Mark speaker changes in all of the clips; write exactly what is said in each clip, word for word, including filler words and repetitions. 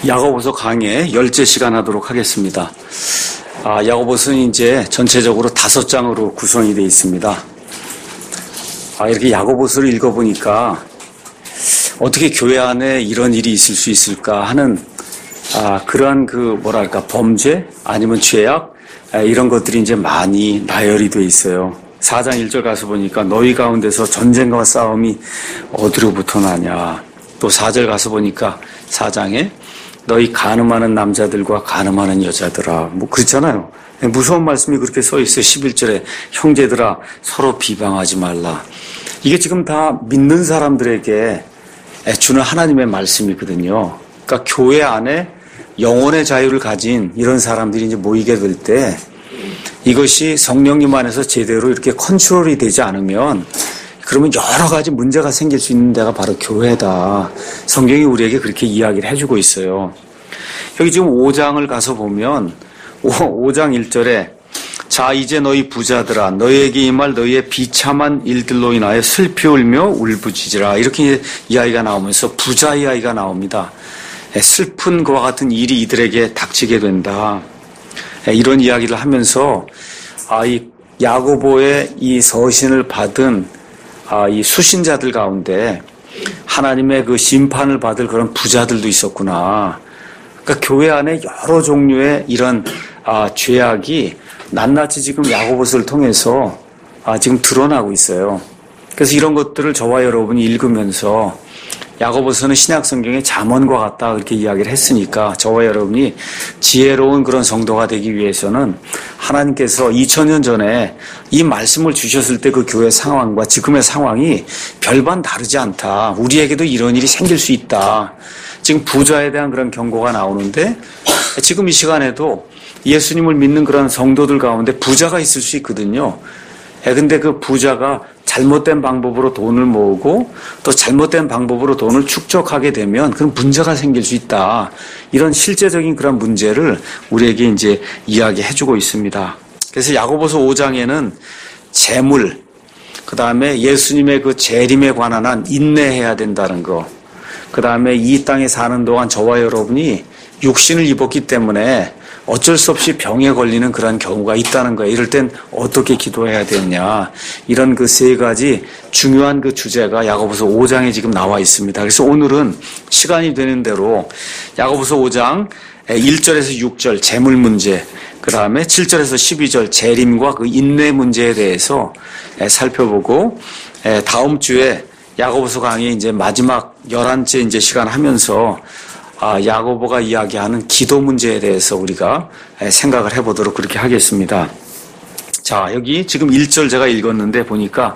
Speaker 1: 야고보서 강의 열째 시간 하도록 하겠습니다. 아, 야고보서는 이제 전체적으로 다섯 장으로 구성이 되어 있습니다. 아, 이렇게 야고보서를 읽어보니까 어떻게 교회 안에 이런 일이 있을 수 있을까 하는 아, 그러한 그 뭐랄까 범죄 아니면 죄악 아, 이런 것들이 이제 많이 나열이 되어 있어요. 사 장 일 절 가서 보니까 너희 가운데서 전쟁과 싸움이 어디로부터 나냐. 또 사 절 가서 보니까 사 장에 너희 간음하는 남자들과 간음하는 여자들아. 뭐 그렇잖아요. 무서운 말씀이 그렇게 써 있어요. 십일 절에 형제들아 서로 비방하지 말라. 이게 지금 다 믿는 사람들에게 주는 하나님의 말씀이거든요. 그러니까 교회 안에 영혼의 자유를 가진 이런 사람들이 이제 모이게 될 때 이것이 성령님 안에서 제대로 이렇게 컨트롤이 되지 않으면 그러면 여러 가지 문제가 생길 수 있는 데가 바로 교회다. 성경이 우리에게 그렇게 이야기를 해주고 있어요. 여기 지금 오 장을 가서 보면 오 장 일 절에 자 이제 너희 부자들아 너희에게 임할 너희의 비참한 일들로 인하여 슬피 울며 울부짖으라. 이렇게 이야기가 나오면서 부자 이야기가 나옵니다. 슬픈 것과 같은 일이 이들에게 닥치게 된다. 이런 이야기를 하면서 아, 이 야고보의 이 서신을 받은 아, 이 수신자들 가운데 하나님의 그 심판을 받을 그런 부자들도 있었구나. 그러니까 교회 안에 여러 종류의 이런 아, 죄악이 낱낱이 지금 야고보서를 통해서 아, 지금 드러나고 있어요. 그래서 이런 것들을 저와 여러분이 읽으면서 야고보서는 신약 성경의 잠언과 같다 그렇게 이야기를 했으니까 저와 여러분이 지혜로운 그런 성도가 되기 위해서는 하나님께서 이천 년 전에 이 말씀을 주셨을 때 그 교회 상황과 지금의 상황이 별반 다르지 않다. 우리에게도 이런 일이 생길 수 있다. 지금 부자에 대한 그런 경고가 나오는데 지금 이 시간에도 예수님을 믿는 그런 성도들 가운데 부자가 있을 수 있거든요. 근데 그 부자가 잘못된 방법으로 돈을 모으고 또 잘못된 방법으로 돈을 축적하게 되면 그런 문제가 생길 수 있다. 이런 실제적인 그런 문제를 우리에게 이제 이야기해주고 있습니다. 그래서 야고보서 오 장에는 재물, 그 다음에 예수님의 그 재림에 관한 한 인내해야 된다는 거, 그 다음에 이 땅에 사는 동안 저와 여러분이 육신을 입었기 때문에 어쩔 수 없이 병에 걸리는 그런 경우가 있다는 거예요. 이럴 땐 어떻게 기도해야 되냐. 이런 그 세 가지 중요한 그 주제가 야고보서 오 장에 지금 나와 있습니다. 그래서 오늘은 시간이 되는 대로 야고보서 오 장 일 절에서 육 절 재물 문제, 그 다음에 칠 절에서 십이 절 재림과 그 인내 문제에 대해서 살펴보고 다음 주에 야고보서 강의 이제 마지막 열한째 이제 시간 하면서 아, 야고보가 이야기하는 기도 문제에 대해서 우리가 생각을 해보도록 그렇게 하겠습니다. 자, 여기 지금 일 절 제가 읽었는데 보니까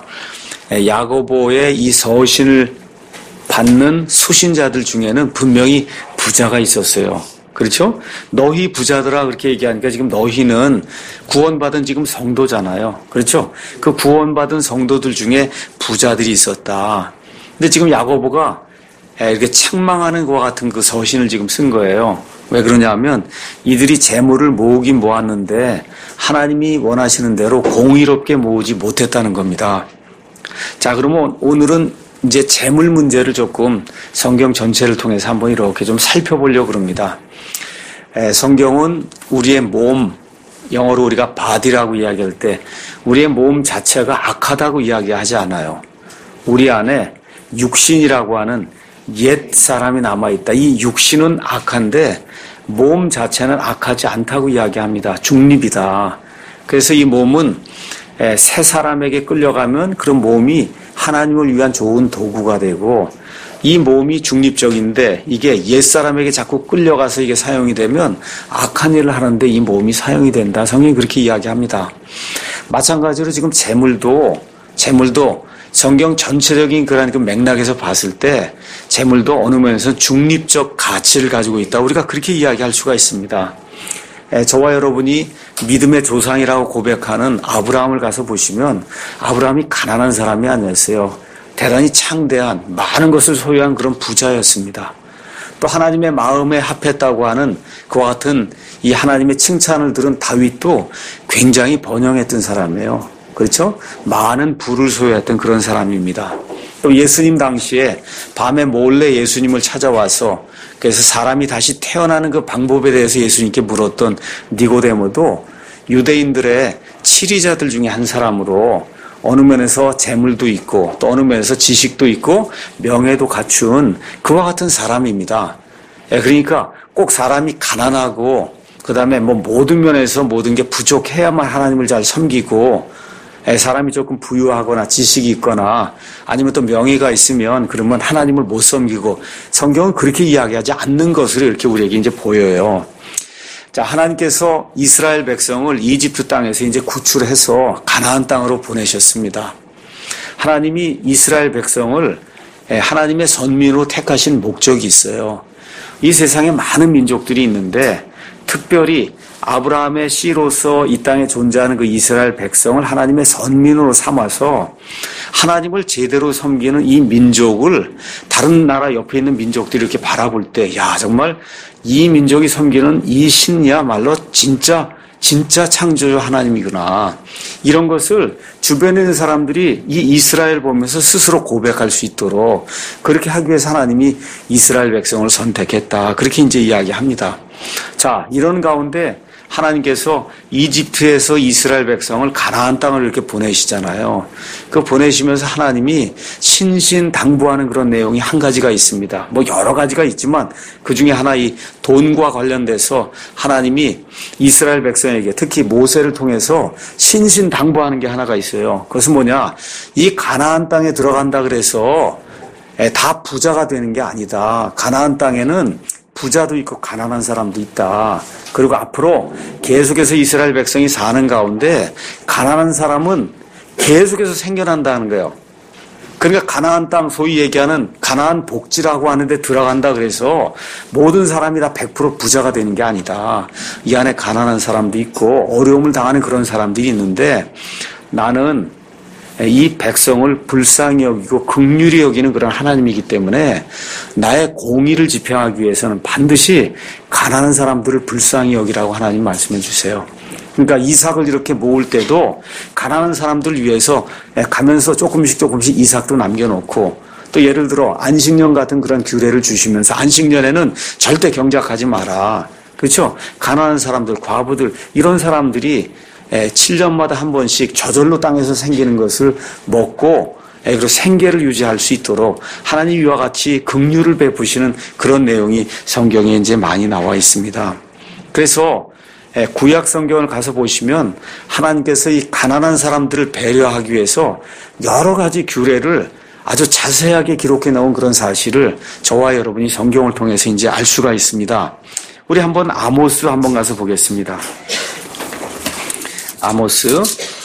Speaker 1: 야고보의 이 서신을 받는 수신자들 중에는 분명히 부자가 있었어요. 그렇죠? 너희 부자들아 그렇게 얘기하니까 지금 너희는 구원받은 지금 성도잖아요. 그렇죠? 그 구원받은 성도들 중에 부자들이 있었다. 근데 지금 야고보가 이렇게 책망하는 것과 같은 그 서신을 지금 쓴 거예요. 왜 그러냐 하면 이들이 재물을 모으긴 모았는데 하나님이 원하시는 대로 공의롭게 모으지 못했다는 겁니다. 자, 그러면 오늘은 이제 재물 문제를 조금 성경 전체를 통해서 한번 이렇게 좀 살펴보려고 합니다. 성경은 우리의 몸, 영어로 우리가 body라고 이야기할 때 우리의 몸 자체가 악하다고 이야기하지 않아요. 우리 안에 육신이라고 하는 옛 사람이 남아있다. 이 육신은 악한데 몸 자체는 악하지 않다고 이야기합니다. 중립이다. 그래서 이 몸은 새 사람에게 끌려가면 그런 몸이 하나님을 위한 좋은 도구가 되고 이 몸이 중립적인데 이게 옛 사람에게 자꾸 끌려가서 이게 사용이 되면 악한 일을 하는데 이 몸이 사용이 된다. 성경이 그렇게 이야기합니다. 마찬가지로 지금 재물도 재물도 성경 전체적인 그런 그 맥락에서 봤을 때 재물도 어느 면에서 중립적 가치를 가지고 있다. 우리가 그렇게 이야기할 수가 있습니다. 에, 저와 여러분이 믿음의 조상이라고 고백하는 아브라함을 가서 보시면 아브라함이 가난한 사람이 아니었어요. 대단히 창대한 많은 것을 소유한 그런 부자였습니다. 또 하나님의 마음에 합했다고 하는 그와 같은 이 하나님의 칭찬을 들은 다윗도 굉장히 번영했던 사람이에요. 그렇죠? 많은 부를 소유했던 그런 사람입니다. 또 예수님 당시에 밤에 몰래 예수님을 찾아와서 그래서 사람이 다시 태어나는 그 방법에 대해서 예수님께 물었던 니고데모도 유대인들의 치리자들 중에 한 사람으로 어느 면에서 재물도 있고 또 어느 면에서 지식도 있고 명예도 갖춘 그와 같은 사람입니다. 그러니까 꼭 사람이 가난하고 그 다음에 뭐 모든 면에서 모든 게 부족해야만 하나님을 잘 섬기고 사람이 조금 부유하거나 지식이 있거나 아니면 또 명예가 있으면 그러면 하나님을 못 섬기고 성경은 그렇게 이야기하지 않는 것으로 이렇게 우리에게 이제 보여요. 자, 하나님께서 이스라엘 백성을 이집트 땅에서 이제 구출해서 가나안 땅으로 보내셨습니다. 하나님이 이스라엘 백성을 하나님의 선민으로 택하신 목적이 있어요. 이 세상에 많은 민족들이 있는데 특별히 아브라함의 씨로서 이 땅에 존재하는 그 이스라엘 백성을 하나님의 선민으로 삼아서 하나님을 제대로 섬기는 이 민족을 다른 나라 옆에 있는 민족들이 이렇게 바라볼 때, 야, 정말 이 민족이 섬기는 이 신이야말로 진짜, 진짜 창조주 하나님이구나. 이런 것을 주변에 있는 사람들이 이 이스라엘 보면서 스스로 고백할 수 있도록 그렇게 하기 위해서 하나님이 이스라엘 백성을 선택했다. 그렇게 이제 이야기합니다. 자, 이런 가운데 하나님께서 이집트에서 이스라엘 백성을 가나안 땅을 이렇게 보내시잖아요. 그 보내시면서 하나님이 신신당부하는 그런 내용이 한 가지가 있습니다. 뭐 여러 가지가 있지만 그 중에 하나 이 돈과 관련돼서 하나님이 이스라엘 백성에게 특히 모세를 통해서 신신당부하는 게 하나가 있어요. 그것은 뭐냐? 이 가나안 땅에 들어간다 그래서 다 부자가 되는 게 아니다. 가나안 땅에는 부자도 있고 가난한 사람도 있다. 그리고 앞으로 계속해서 이스라엘 백성이 사는 가운데 가난한 사람은 계속해서 생겨난다는 거예요. 그러니까 가나안 땅 소위 얘기하는 가나안 복지라고 하는데 들어간다 그래서 모든 사람이 다 백 퍼센트 부자가 되는 게 아니다. 이 안에 가난한 사람도 있고 어려움을 당하는 그런 사람들이 있는데 나는 이 백성을 불쌍히 여기고 긍휼히 여기는 그런 하나님이기 때문에 나의 공의를 집행하기 위해서는 반드시 가난한 사람들을 불쌍히 여기라고 하나님 말씀해 주세요. 그러니까 이삭을 이렇게 모을 때도 가난한 사람들을 위해서 가면서 조금씩 조금씩 이삭도 남겨놓고 또 예를 들어 안식년 같은 그런 규례를 주시면서 안식년에는 절대 경작하지 마라. 그렇죠? 가난한 사람들, 과부들 이런 사람들이 칠 년마다 한 번씩 저절로 땅에서 생기는 것을 먹고 그리고 생계를 유지할 수 있도록 하나님 이와 같이 긍휼을 베푸시는 그런 내용이 성경에 이제 많이 나와 있습니다. 그래서 구약 성경을 가서 보시면 하나님께서 이 가난한 사람들을 배려하기 위해서 여러 가지 규례를 아주 자세하게 기록해 놓은 그런 사실을 저와 여러분이 성경을 통해서 이제 알 수가 있습니다. 우리 한번 아모스 한번 가서 보겠습니다. 아모스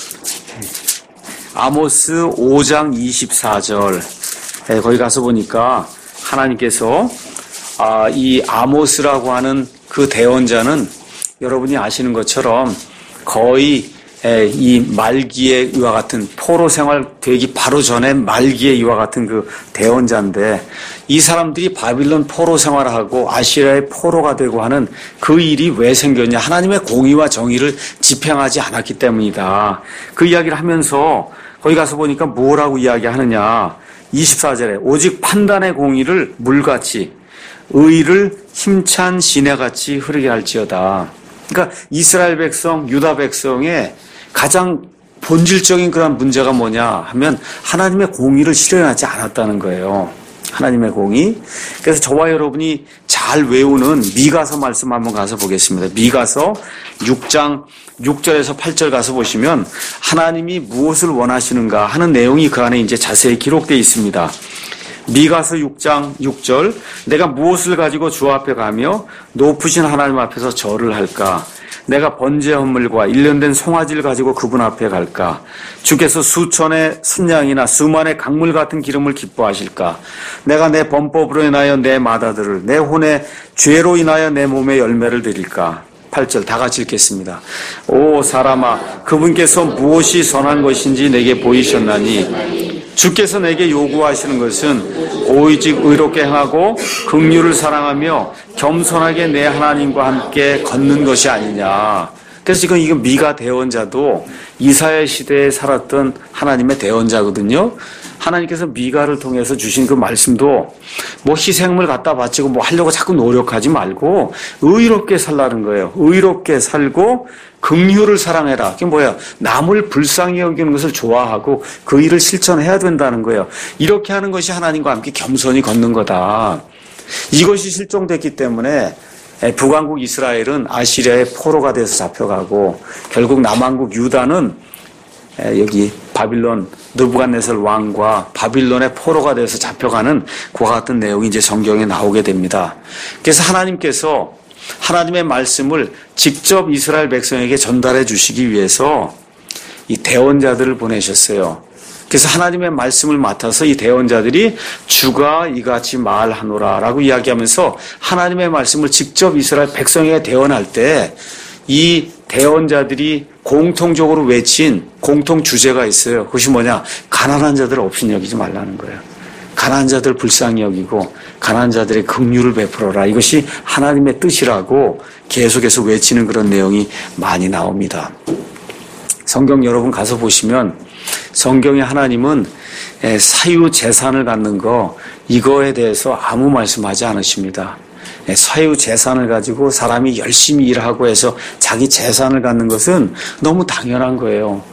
Speaker 1: 아모스 오 장 이십사 절 거기 가서 보니까 하나님께서 이 아모스라고 하는 그 대언자는 여러분이 아시는 것처럼 거의 이 말기에 이와 같은 포로 생활 되기 바로 전에 말기에 이와 같은 그 대언자인데 이 사람들이 바빌론 포로 생활하고 아시리아의 포로가 되고 하는 그 일이 왜 생겼냐? 하나님의 공의와 정의를 집행하지 않았기 때문이다. 그 이야기를 하면서 거기 가서 보니까 뭐라고 이야기하느냐? 이십사 절에 오직 판단의 공의를 물같이 의를 힘찬 시내같이 흐르게 할지어다. 그러니까 이스라엘 백성, 유다 백성의 가장 본질적인 그런 문제가 뭐냐 하면 하나님의 공의를 실현하지 않았다는 거예요. 하나님의 공의. 그래서 저와 여러분이 잘 외우는 미가서 말씀 한번 가서 보겠습니다. 미가서 육 장 육 절에서 팔 절 가서 보시면 하나님이 무엇을 원하시는가 하는 내용이 그 안에 이제 자세히 기록되어 있습니다. 미가서 육 장 육 절 내가 무엇을 가지고 주 앞에 가며 높으신 하나님 앞에서 절을 할까? 내가 번제 헌물과 일련된 송아지를 가지고 그분 앞에 갈까? 주께서 수천의 순양이나 수만의 강물 같은 기름을 기뻐하실까? 내가 내 범법으로 인하여 내 마다들을 내 혼의 죄로 인하여 내 몸에 열매를 드릴까? 팔 절 다 같이 읽겠습니다. 오 사람아 그분께서 무엇이 선한 것인지 내게 보이셨나니 주께서 내게 요구하시는 것은 오직 의롭게 행하고 긍휼을 사랑하며 겸손하게 내 하나님과 함께 걷는 것이 아니냐. 그래서 지금 이거 미가 대언자도 이사야 시대에 살았던 하나님의 대언자거든요. 하나님께서 미가를 통해서 주신 그 말씀도 뭐 희생물 갖다 바치고 뭐 하려고 자꾸 노력하지 말고 의롭게 살라는 거예요. 의롭게 살고 긍휼을 사랑해라. 그게 뭐야? 남을 불쌍히 여기는 것을 좋아하고 그 일을 실천해야 된다는 거예요. 이렇게 하는 것이 하나님과 함께 겸손히 걷는 거다. 이것이 실종됐기 때문에 북왕국 이스라엘은 아시리아의 포로가 돼서 잡혀가고 결국 남왕국 유다는 여기 바빌론 느부갓네살 왕과 바빌론의 포로가 돼서 잡혀가는 그와 같은 내용이 이제 성경에 나오게 됩니다. 그래서 하나님께서 하나님의 말씀을 직접 이스라엘 백성에게 전달해 주시기 위해서 이 대언자들을 보내셨어요. 그래서 하나님의 말씀을 맡아서 이 대언자들이 주가 이같이 말하노라 라고 이야기하면서 하나님의 말씀을 직접 이스라엘 백성에게 대언할 때 이 대언자들이 공통적으로 외친 공통 주제가 있어요. 그것이 뭐냐? 가난한 자들 없인 여기지 말라는 거예요. 가난한 자들 불쌍히 여기고 가난한 자들의 긍휼을 베풀어라. 이것이 하나님의 뜻이라고 계속해서 외치는 그런 내용이 많이 나옵니다. 성경 여러분 가서 보시면 성경에 하나님은 사유 재산을 갖는 거 이거에 대해서 아무 말씀하지 않으십니다. 사유 재산을 가지고 사람이 열심히 일하고 해서 자기 재산을 갖는 것은 너무 당연한 거예요.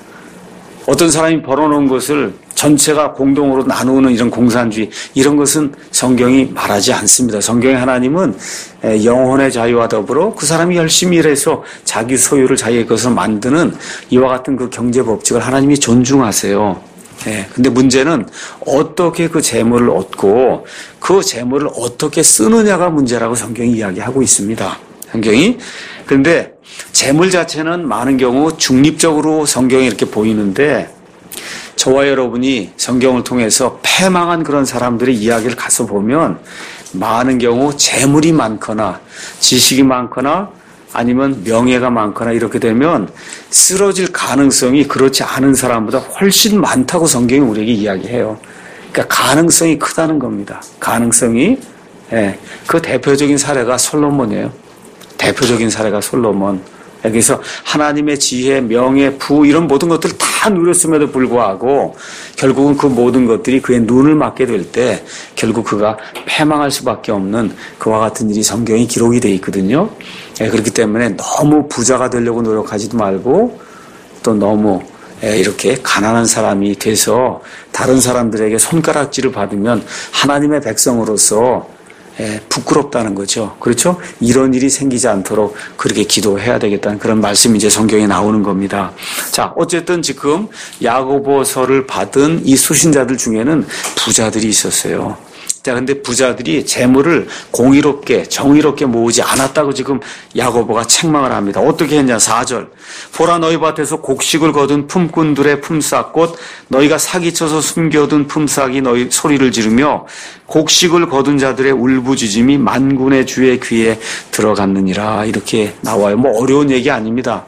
Speaker 1: 어떤 사람이 벌어놓은 것을 전체가 공동으로 나누는 이런 공산주의 이런 것은 성경이 말하지 않습니다. 성경의 하나님은 영혼의 자유와 더불어 그 사람이 열심히 일해서 자기 소유를 자기의 것을 만드는 이와 같은 그 경제 법칙을 하나님이 존중하세요. 예, 근데 문제는 어떻게 그 재물을 얻고 그 재물을 어떻게 쓰느냐가 문제라고 성경이 이야기하고 있습니다. 성경이. 그런데 재물 자체는 많은 경우 중립적으로 성경이 이렇게 보이는데 저와 여러분이 성경을 통해서 패망한 그런 사람들의 이야기를 가서 보면 많은 경우 재물이 많거나 지식이 많거나 아니면 명예가 많거나 이렇게 되면 쓰러질 가능성이 그렇지 않은 사람보다 훨씬 많다고 성경이 우리에게 이야기해요. 그러니까 가능성이 크다는 겁니다. 가능성이. 예, 그 대표적인 사례가 솔로몬이에요. 대표적인 사례가 솔로몬. 그래서 하나님의 지혜, 명예, 부 이런 모든 것들을 다 누렸음에도 불구하고 결국은 그 모든 것들이 그의 눈을 맞게 될 때 결국 그가 패망할 수밖에 없는 그와 같은 일이 성경에 기록이 되어 있거든요. 그렇기 때문에 너무 부자가 되려고 노력하지도 말고 또 너무 이렇게 가난한 사람이 돼서 다른 사람들에게 손가락질을 받으면 하나님의 백성으로서 예, 부끄럽다는 거죠. 그렇죠? 이런 일이 생기지 않도록 그렇게 기도해야 되겠다는 그런 말씀이 이제 성경에 나오는 겁니다. 자, 어쨌든 지금 야고보서를 받은 이 수신자들 중에는 부자들이 있었어요. 자, 근데 부자들이 재물을 공의롭게 정의롭게 모으지 않았다고 지금 야고보가 책망을 합니다. 어떻게 했냐? 사 절. 보라 너희 밭에서 곡식을 거둔 품꾼들의 품삯 곧 너희가 사기쳐서 숨겨둔 품삯이 너희 소리를 지르며 곡식을 거둔 자들의 울부짖음이 만군의 주의 귀에 들어갔느니라. 이렇게 나와요. 뭐 어려운 얘기 아닙니다.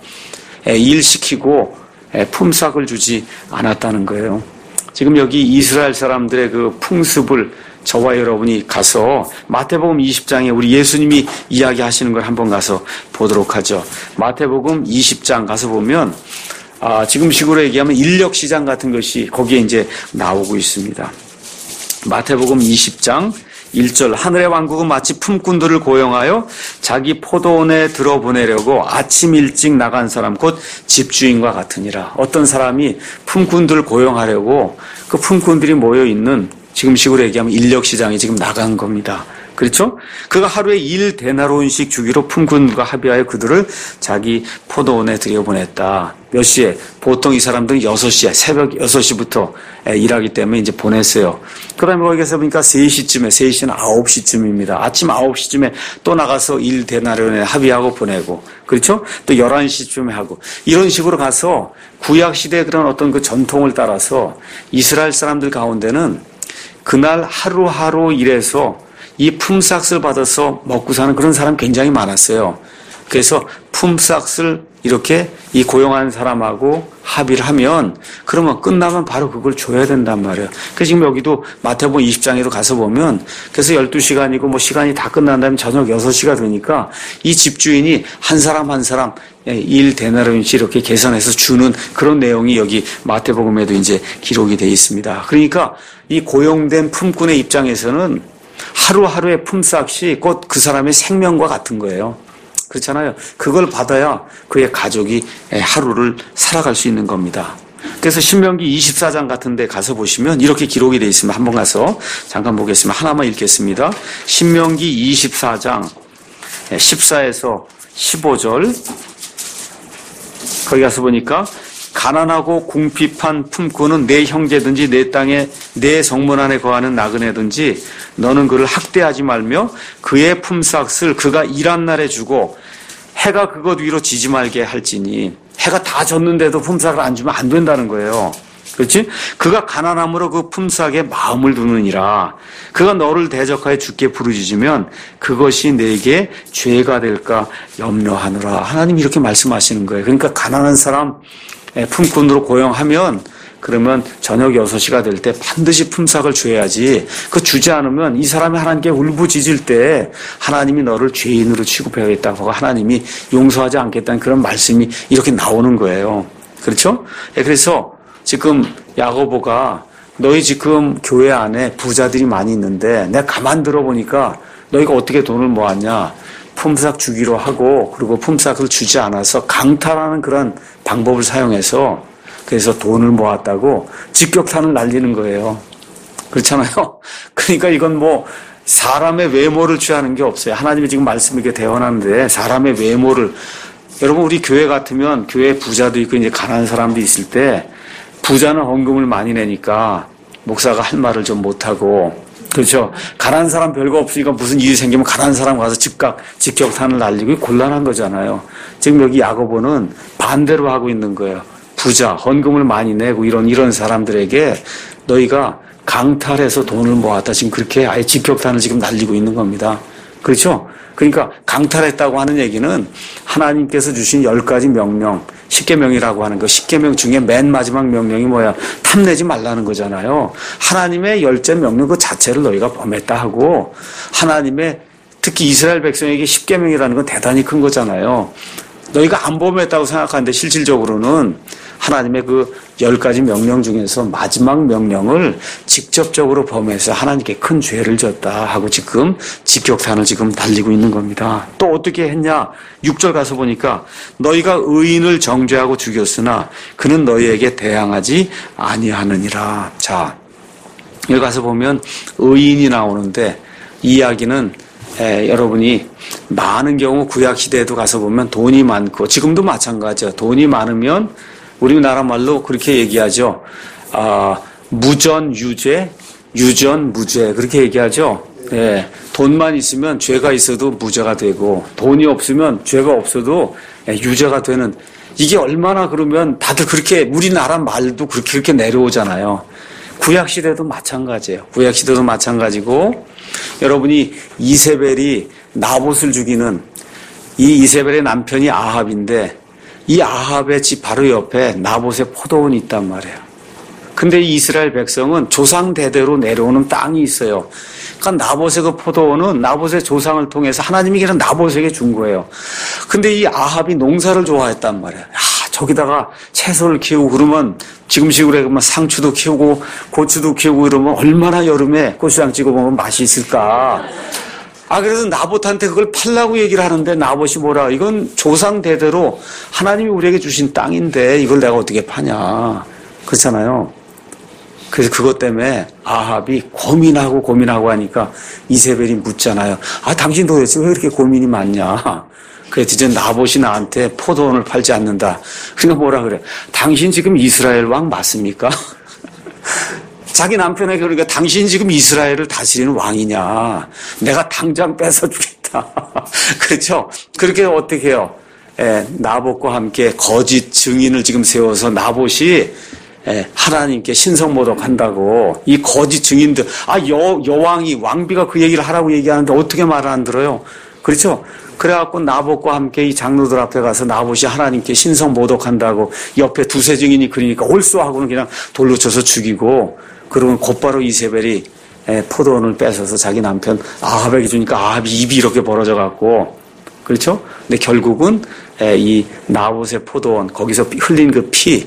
Speaker 1: 일 시키고 품삯을 주지 않았다는 거예요. 지금 여기 이스라엘 사람들의 그 풍습을 저와 여러분이 가서 마태복음 이십 장에 우리 예수님이 이야기하시는 걸 한번 가서 보도록 하죠. 마태복음 이십 장 가서 보면 아, 지금식으로 얘기하면 인력시장 같은 것이 거기에 이제 나오고 있습니다. 마태복음 이십 장 일 절. 하늘의 왕국은 마치 품꾼들을 고용하여 자기 포도원에 들어보내려고 아침 일찍 나간 사람 곧 집주인과 같으니라. 어떤 사람이 품꾼들을 고용하려고 그 품꾼들이 모여있는 지금식으로 얘기하면 인력시장에 지금 나간 겁니다. 그렇죠? 그가 하루에 일 데나로인씩 주기로 품꾼과 합의하여 그들을 자기 포도원에 들여보냈다. 몇 시에? 보통 이 사람들은 여섯 시에, 새벽 여섯 시부터 일하기 때문에 이제 보냈어요. 그 다음에 거기서 보니까 세 시쯤에, 세 시는 아홉 시쯤입니다. 아침 아홉 시쯤에 또 나가서 일 데나리온에 합의하고 보내고, 그렇죠? 또 열한 시쯤에 하고, 이런 식으로 가서 구약시대의 그런 어떤 그 전통을 따라서 이스라엘 사람들 가운데는 그날 하루하루 일해서 이 품삯을 받아서 먹고 사는 그런 사람 굉장히 많았어요. 그래서 품삯을 이렇게 이 고용한 사람하고 합의를 하면 그러면 끝나면 바로 그걸 줘야 된단 말이에요. 그래서 지금 여기도 마태복음 이십 장에도 가서 보면 그래서 열두 시간이고 뭐 시간이 다 끝난 다음에 저녁 여섯 시가 되니까 이 집주인이 한 사람 한 사람 일 데나리온씩 이렇게 계산해서 주는 그런 내용이 여기 마태복음에도 이제 기록이 되어 있습니다. 그러니까 이 고용된 품꾼의 입장에서는 하루하루의 품삯이 곧 그 사람의 생명과 같은 거예요. 그렇잖아요. 그걸 받아야 그의 가족이 하루를 살아갈 수 있는 겁니다. 그래서 신명기 이십사 장 같은 데 가서 보시면 이렇게 기록이 되어 있습니다. 한번 가서 잠깐 보겠습니다. 하나만 읽겠습니다. 신명기 이십사 장 십사에서 십오 절 거기 가서 보니까 가난하고 궁핍한 품꾼은 내 형제든지 내 땅에 내 성문 안에 거하는 나그네든지 너는 그를 학대하지 말며 그의 품삯을 그가 일한 날에 주고 해가 그것 위로 지지 말게 할지니 해가 다 졌는데도 품삯을 안 주면 안 된다는 거예요. 그렇지? 그가 가난함으로 그 품삯에 마음을 두느니라. 그가 너를 대적하여 주께 부르짖으면 그것이 내게 죄가 될까 염려하노라. 하나님 이렇게 말씀하시는 거예요. 그러니까 가난한 사람 품꾼으로 고용하면 그러면 저녁 여섯 시가 될 때 반드시 품삯을 줘야지. 그 주지 않으면 이 사람이 하나님께 울부짖을 때 하나님이 너를 죄인으로 취급해야겠다고 하고 하나님이 용서하지 않겠다는 그런 말씀이 이렇게 나오는 거예요. 그렇죠? 그래서 지금 야고보가 너희 지금 교회 안에 부자들이 많이 있는데 내가 가만 들어보니까 너희가 어떻게 돈을 모았냐. 품삯 주기로 하고 그리고 품삯을 주지 않아서 강탈하는 그런 방법을 사용해서 그래서 돈을 모았다고 직격탄을 날리는 거예요. 그렇잖아요. 그러니까 이건 뭐 사람의 외모를 취하는 게 없어요. 하나님이 지금 말씀 이렇게 대언하는데 사람의 외모를 여러분 우리 교회 같으면 교회 부자도 있고 이제 가난한 사람도 있을 때 부자는 헌금을 많이 내니까 목사가 할 말을 좀 못하고 그렇죠. 가난한 사람 별거 없으니까 무슨 일이 생기면 가난한 사람 가서 즉각 직격탄을 날리고 곤란한 거잖아요. 지금 여기 야고보는 반대로 하고 있는 거예요. 부자, 헌금을 많이 내고 이런 이런 사람들에게 너희가 강탈해서 돈을 모았다. 지금 그렇게 아예 직격탄을 지금 날리고 있는 겁니다. 그렇죠? 그러니까 강탈했다고 하는 얘기는 하나님께서 주신 열 가지 명령, 십계명이라고 하는 거, 십계명 중에 맨 마지막 명령이 뭐야? 탐내지 말라는 거잖아요. 하나님의 열째 명령 그 자체를 너희가 범했다 하고 하나님의 특히 이스라엘 백성에게 십계명이라는 건 대단히 큰 거잖아요. 너희가 안 범했다고 생각하는데 실질적으로는 하나님의 그 열 가지 명령 중에서 마지막 명령을 직접적으로 범해서 하나님께 큰 죄를 졌다 하고 지금 직격탄을 지금 달리고 있는 겁니다. 또 어떻게 했냐? 육 절 가서 보니까 너희가 의인을 정죄하고 죽였으나 그는 너희에게 대항하지 아니하느니라. 자, 여기 가서 보면 의인이 나오는데 이 이야기는 에, 여러분이 많은 경우 구약시대에도 가서 보면 돈이 많고 지금도 마찬가지죠. 돈이 많으면 우리나라 말로 그렇게 얘기하죠. 아, 무전유죄, 유전무죄 그렇게 얘기하죠. 예, 돈만 있으면 죄가 있어도 무죄가 되고 돈이 없으면 죄가 없어도 유죄가 되는 이게 얼마나 그러면 다들 그렇게 우리나라 말도 그렇게 그렇게 내려오잖아요. 구약시대도 마찬가지예요. 구약시대도 마찬가지고 여러분이 이세벨이 나봇을 죽이는 이 이세벨의 남편이 아합인데 이 아합의 집 바로 옆에 나봇의 포도원이 있단 말이에요. 근데 이 이스라엘 백성은 조상 대대로 내려오는 땅이 있어요. 그러니까 나봇의 그 포도원은 나봇의 조상을 통해서 하나님이 그냥 나봇에게 준 거예요. 근데 이 아합이 농사를 좋아했단 말이에요. 야, 저기다가 채소를 키우고 그러면 지금식으로 해보면 상추도 키우고 고추도 키우고 이러면 얼마나 여름에 고추장 찍어 먹으면 맛이 있을까. 아, 그래서 나봇한테 그걸 팔라고 얘기를 하는데 나봇이 뭐라, 이건 조상 대대로 하나님이 우리에게 주신 땅인데 이걸 내가 어떻게 파냐. 그렇잖아요. 그래서 그것 때문에 아합이 고민하고 고민하고 하니까 이세벨이 묻잖아요. 아, 당신 도대체 왜 이렇게 고민이 많냐. 그래서 이제 나봇이 나한테 포도원을 팔지 않는다. 그러니까 뭐라 그래. 당신 지금 이스라엘 왕 맞습니까? 자기 남편에게 그러니까 당신 지금 이스라엘을 다스리는 왕이냐. 내가 당장 뺏어주겠다. 그렇죠? 그렇게 어떻게 해요? 예, 나봇과 함께 거짓 증인을 지금 세워서 나봇이 예, 하나님께 신성모독한다고 이 거짓 증인들, 아, 여, 여왕이 왕비가 그 얘기를 하라고 얘기하는데 어떻게 말을 안 들어요? 그렇죠? 그래갖고 나봇과 함께 이 장로들 앞에 가서 나봇이 하나님께 신성 모독한다고 옆에 두세 증인이 그러니까 홀수하고는 그냥 돌로 쳐서 죽이고, 그러면 곧바로 이세벨이 포도원을 뺏어서 자기 남편 아합에게 주니까 아합이 입이 이렇게 벌어져 갖고, 그렇죠? 근데 결국은 이 나봇의 포도원, 거기서 흘린 그 피,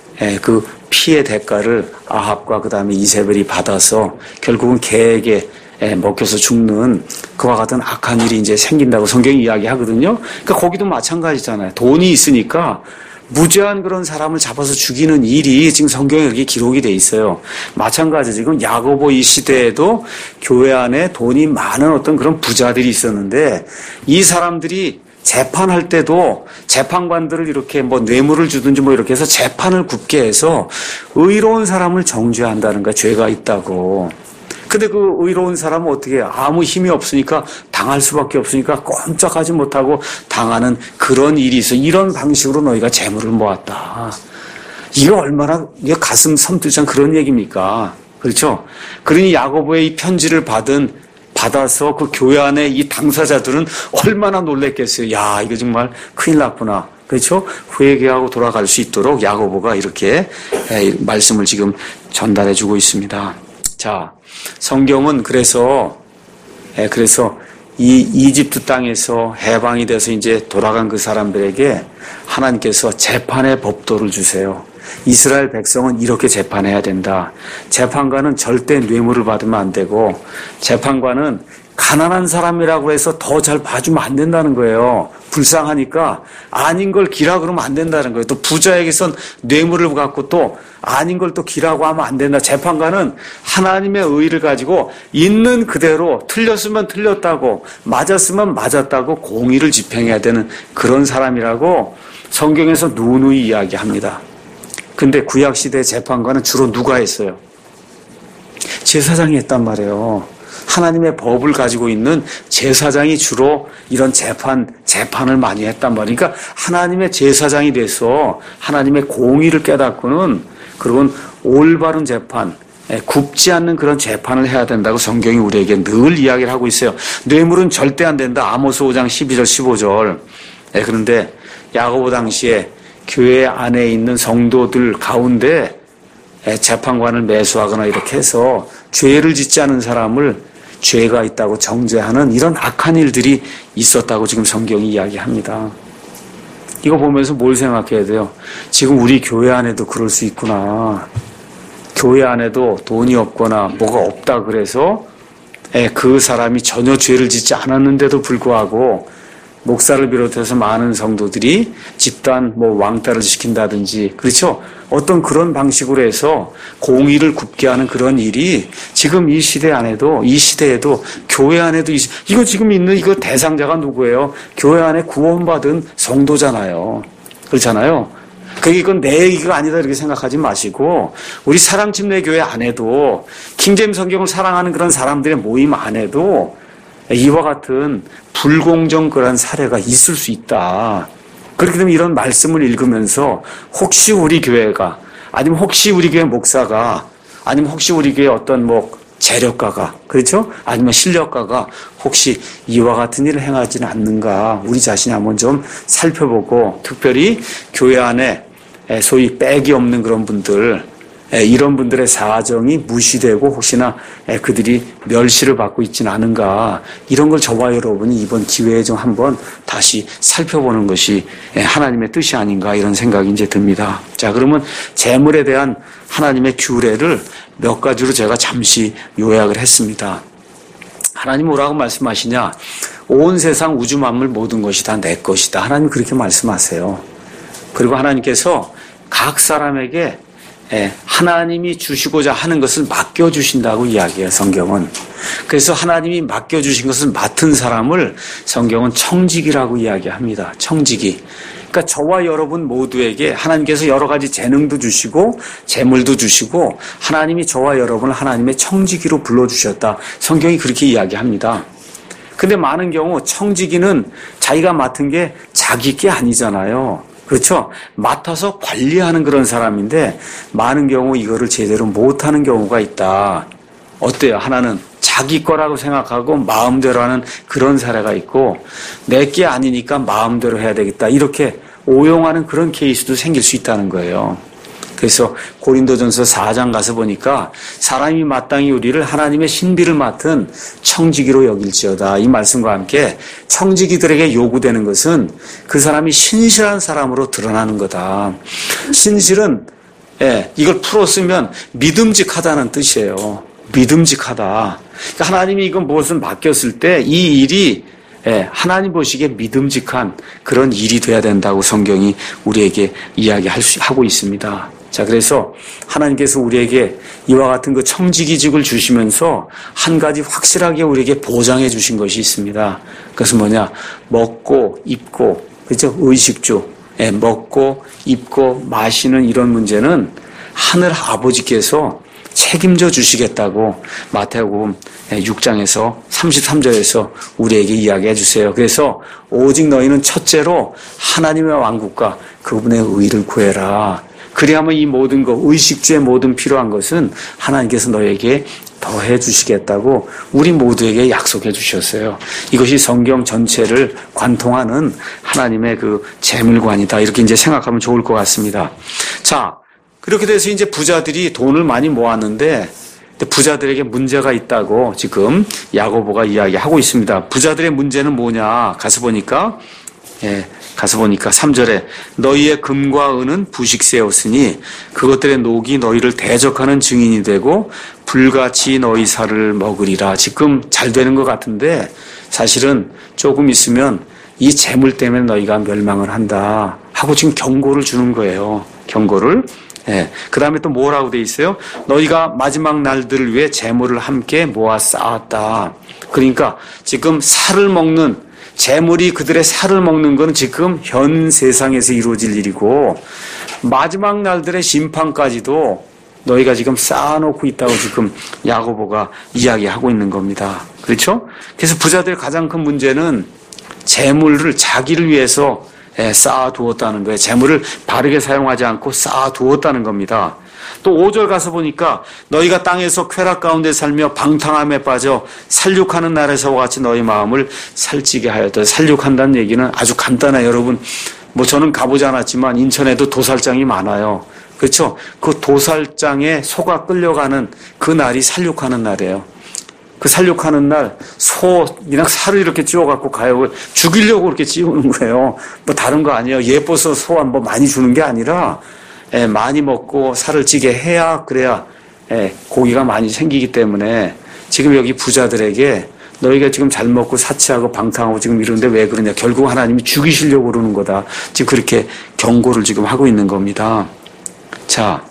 Speaker 1: 그 피의 대가를 아합과 그 다음에 이세벨이 받아서 결국은 개에게 먹혀서 죽는 그와 같은 악한 일이 이제 생긴다고 성경이 이야기하거든요. 그러니까 거기도 마찬가지잖아요. 돈이 있으니까 무죄한 그런 사람을 잡아서 죽이는 일이 지금 성경에 이렇게 기록이 돼 있어요. 마찬가지 지금 야고보 이 시대에도 교회 안에 돈이 많은 어떤 그런 부자들이 있었는데, 이 사람들이 재판할 때도 재판관들을 이렇게 뭐 뇌물을 주든지 뭐 이렇게 해서 재판을 굽게 해서 의로운 사람을 정죄한다는 거야. 죄가 있다고. 근데 그 의로운 사람은 어떻게 해요? 아무 힘이 없으니까 당할 수밖에 없으니까 꼼짝하지 못하고 당하는 그런 일이 있어. 이런 방식으로 너희가 재물을 모았다. 이거 얼마나 이게 가슴 섬뜩한 그런 얘기입니까? 그렇죠? 그러니 야고보의 이 편지를 받은 받아서 그 교회 안에 이 당사자들은 얼마나 놀랬겠어요. 야, 이거 정말 큰일 났구나. 그렇죠? 회개하고 돌아갈 수 있도록 야고보가 이렇게 말씀을 지금 전달해 주고 있습니다. 자, 성경은 그래서, 예, 그래서 이 이집트 땅에서 해방이 돼서 이제 돌아간 그 사람들에게 하나님께서 재판의 법도를 주세요. 이스라엘 백성은 이렇게 재판해야 된다. 재판관은 절대 뇌물을 받으면 안 되고, 재판관은 가난한 사람이라고 해서 더 잘 봐주면 안 된다는 거예요. 불쌍하니까 아닌 걸 기라 그러면 안 된다는 거예요. 또 부자에게선 뇌물을 갖고 또 아닌 걸 또 기라고 하면 안 된다. 재판관은 하나님의 의를 가지고 있는 그대로 틀렸으면 틀렸다고, 맞았으면 맞았다고 공의를 집행해야 되는 그런 사람이라고 성경에서 누누이 이야기합니다. 근데 구약시대 재판관은 주로 누가 했어요? 제사장이 했단 말이에요. 하나님의 법을 가지고 있는 제사장이 주로 이런 재판, 재판을 많이 했단 말이에요. 그러니까 하나님의 제사장이 돼서 하나님의 공의를 깨닫고는, 그리고 올바른 재판, 굽지 않는 그런 재판을 해야 된다고 성경이 우리에게 늘 이야기를 하고 있어요. 뇌물은 절대 안 된다. 아모스 오 장 십이 절 십오 절. 그런데 야고보 당시에 교회 안에 있는 성도들 가운데 재판관을 매수하거나 이렇게 해서 죄를 짓지 않은 사람을 죄가 있다고 정죄하는 이런 악한 일들이 있었다고 지금 성경이 이야기합니다. 이거 보면서 뭘 생각해야 돼요? 지금 우리 교회 안에도 그럴 수 있구나. 교회 안에도 돈이 없거나 뭐가 없다 그래서 그 사람이 전혀 죄를 짓지 않았는데도 불구하고 목사를 비롯해서 많은 성도들이 집단 뭐 왕따를 시킨다든지, 그렇죠? 어떤 그런 방식으로 해서 공의를 굽게 하는 그런 일이 지금 이 시대 안에도, 이 시대에도 교회 안에도, 이거 지금 있는 이거 대상자가 누구예요? 교회 안에 구원받은 성도잖아요. 그렇잖아요? 그게 이건 내 얘기가 아니다 이렇게 생각하지 마시고, 우리 사랑침례교회 안에도 킹제임스 성경을 사랑하는 그런 사람들의 모임 안에도 이와 같은 불공정그런 사례가 있을 수 있다. 그렇게 되면 이런 말씀을 읽으면서 혹시 우리 교회가, 아니면 혹시 우리 교회 목사가, 아니면 혹시 우리 교회 어떤 뭐 재력가가, 그렇죠? 아니면 실력가가 혹시 이와 같은 일을 행하지는 않는가, 우리 자신이 한번 좀 살펴보고, 특별히 교회 안에 소위 빽이 없는 그런 분들, 이런 분들의 사정이 무시되고 혹시나 그들이 멸시를 받고 있지는 않은가, 이런 걸 저와 여러분이 이번 기회에 좀 한번 다시 살펴보는 것이 하나님의 뜻이 아닌가, 이런 생각이 이제 듭니다. 자, 그러면 재물에 대한 하나님의 규례를 몇 가지로 제가 잠시 요약을 했습니다. 하나님 뭐라고 말씀하시냐? 온 세상 우주 만물 모든 것이 다 내 것이다. 하나님 그렇게 말씀하세요. 그리고 하나님께서 각 사람에게 하나님이 주시고자 하는 것을 맡겨주신다고 이야기해요, 성경은. 그래서 하나님이 맡겨주신 것을 맡은 사람을 성경은 청지기라고 이야기합니다. 청지기. 그러니까 저와 여러분 모두에게 하나님께서 여러 가지 재능도 주시고 재물도 주시고 하나님이 저와 여러분을 하나님의 청지기로 불러주셨다. 성경이 그렇게 이야기합니다. 근데 많은 경우 청지기는 자기가 맡은 게 자기 게 아니잖아요. 그렇죠? 맡아서 관리하는 그런 사람인데 많은 경우 이거를 제대로 못하는 경우가 있다. 어때요? 하나는 자기 거라고 생각하고 마음대로 하는 그런 사례가 있고 내게 아니니까 마음대로 해야 되겠다 이렇게 오용하는 그런 케이스도 생길 수 있다는 거예요. 그래서 고린도전서 사 장 가서 보니까 사람이 마땅히 우리를 하나님의 신비를 맡은 청지기로 여길지어다. 이 말씀과 함께 청지기들에게 요구되는 것은 그 사람이 신실한 사람으로 드러나는 거다. 신실은 예, 이걸 풀어 쓰면 믿음직하다는 뜻이에요. 믿음직하다. 그러니까 하나님이 이건 무엇을 맡겼을 때 이 일이 예, 하나님 보시기에 믿음직한 그런 일이 돼야 된다고 성경이 우리에게 이야기하고 있습니다. 자, 그래서 하나님께서 우리에게 이와 같은 그 청지기직을 주시면서 한 가지 확실하게 우리에게 보장해 주신 것이 있습니다. 그것은 뭐냐? 먹고 입고, 그렇죠? 의식주. 예, 먹고 입고 마시는 이런 문제는 하늘 아버지께서 책임져 주시겠다고 마태복음 육 장에서 삼십삼 절에서 우리에게 이야기해 주세요. 그래서 오직 너희는 첫째로 하나님의 왕국과 그분의 의를 구해라. 그리하면 이 모든 것, 의식주의 모든 필요한 것은 하나님께서 너에게 더해 주시겠다고 우리 모두에게 약속해 주셨어요. 이것이 성경 전체를 관통하는 하나님의 그 재물관이다. 이렇게 이제 생각하면 좋을 것 같습니다. 자, 그렇게 돼서 이제 부자들이 돈을 많이 모았는데 부자들에게 문제가 있다고 지금 야고보가 이야기하고 있습니다. 부자들의 문제는 뭐냐? 가서 보니까 예, 가서 보니까 삼 절에 너희의 금과 은은 부식세였으니 그것들의 녹이 너희를 대적하는 증인이 되고 불같이 너희 살을 먹으리라. 지금 잘 되는 것 같은데 사실은 조금 있으면 이 재물 때문에 너희가 멸망을 한다 하고 지금 경고를 주는 거예요. 경고를. 예. 그 다음에 또 뭐라고 돼 있어요? 너희가 마지막 날들을 위해 재물을 함께 모아 쌓았다. 그러니까 지금 살을 먹는 재물이 그들의 살을 먹는 건 지금 현 세상에서 이루어질 일이고 마지막 날들의 심판까지도 너희가 지금 쌓아놓고 있다고 지금 야고보가 이야기하고 있는 겁니다. 그렇죠? 그래서 부자들의 가장 큰 문제는 재물을 자기를 위해서 쌓아두었다는 거예요. 재물을 바르게 사용하지 않고 쌓아두었다는 겁니다. 또 오 절 가서 보니까 너희가 땅에서 쾌락 가운데 살며 방탕함에 빠져 살육하는 날에서와 같이 너희 마음을 살찌게 하였다. 살육한다는 얘기는 아주 간단해요. 여러분, 뭐 저는 가보지 않았지만 인천에도 도살장이 많아요. 그렇죠? 그 도살장에 소가 끌려가는 그 날이 살육하는 날이에요. 그 살육하는 날 소 그냥 살을 이렇게 찌워갖고 가요. 죽이려고 그렇게 찌우는 거예요. 뭐 다른 거 아니에요. 예뻐서 소 한 번 많이 주는 게 아니라 예, 많이 먹고 살을 찌게 해야 그래야 예, 고기가 많이 생기기 때문에 지금 여기 부자들에게 너희가 지금 잘 먹고 사치하고 방탕하고 지금 이러는데 왜 그러냐. 결국 하나님이 죽이시려고 그러는 거다. 지금 그렇게 경고를 지금 하고 있는 겁니다. 자,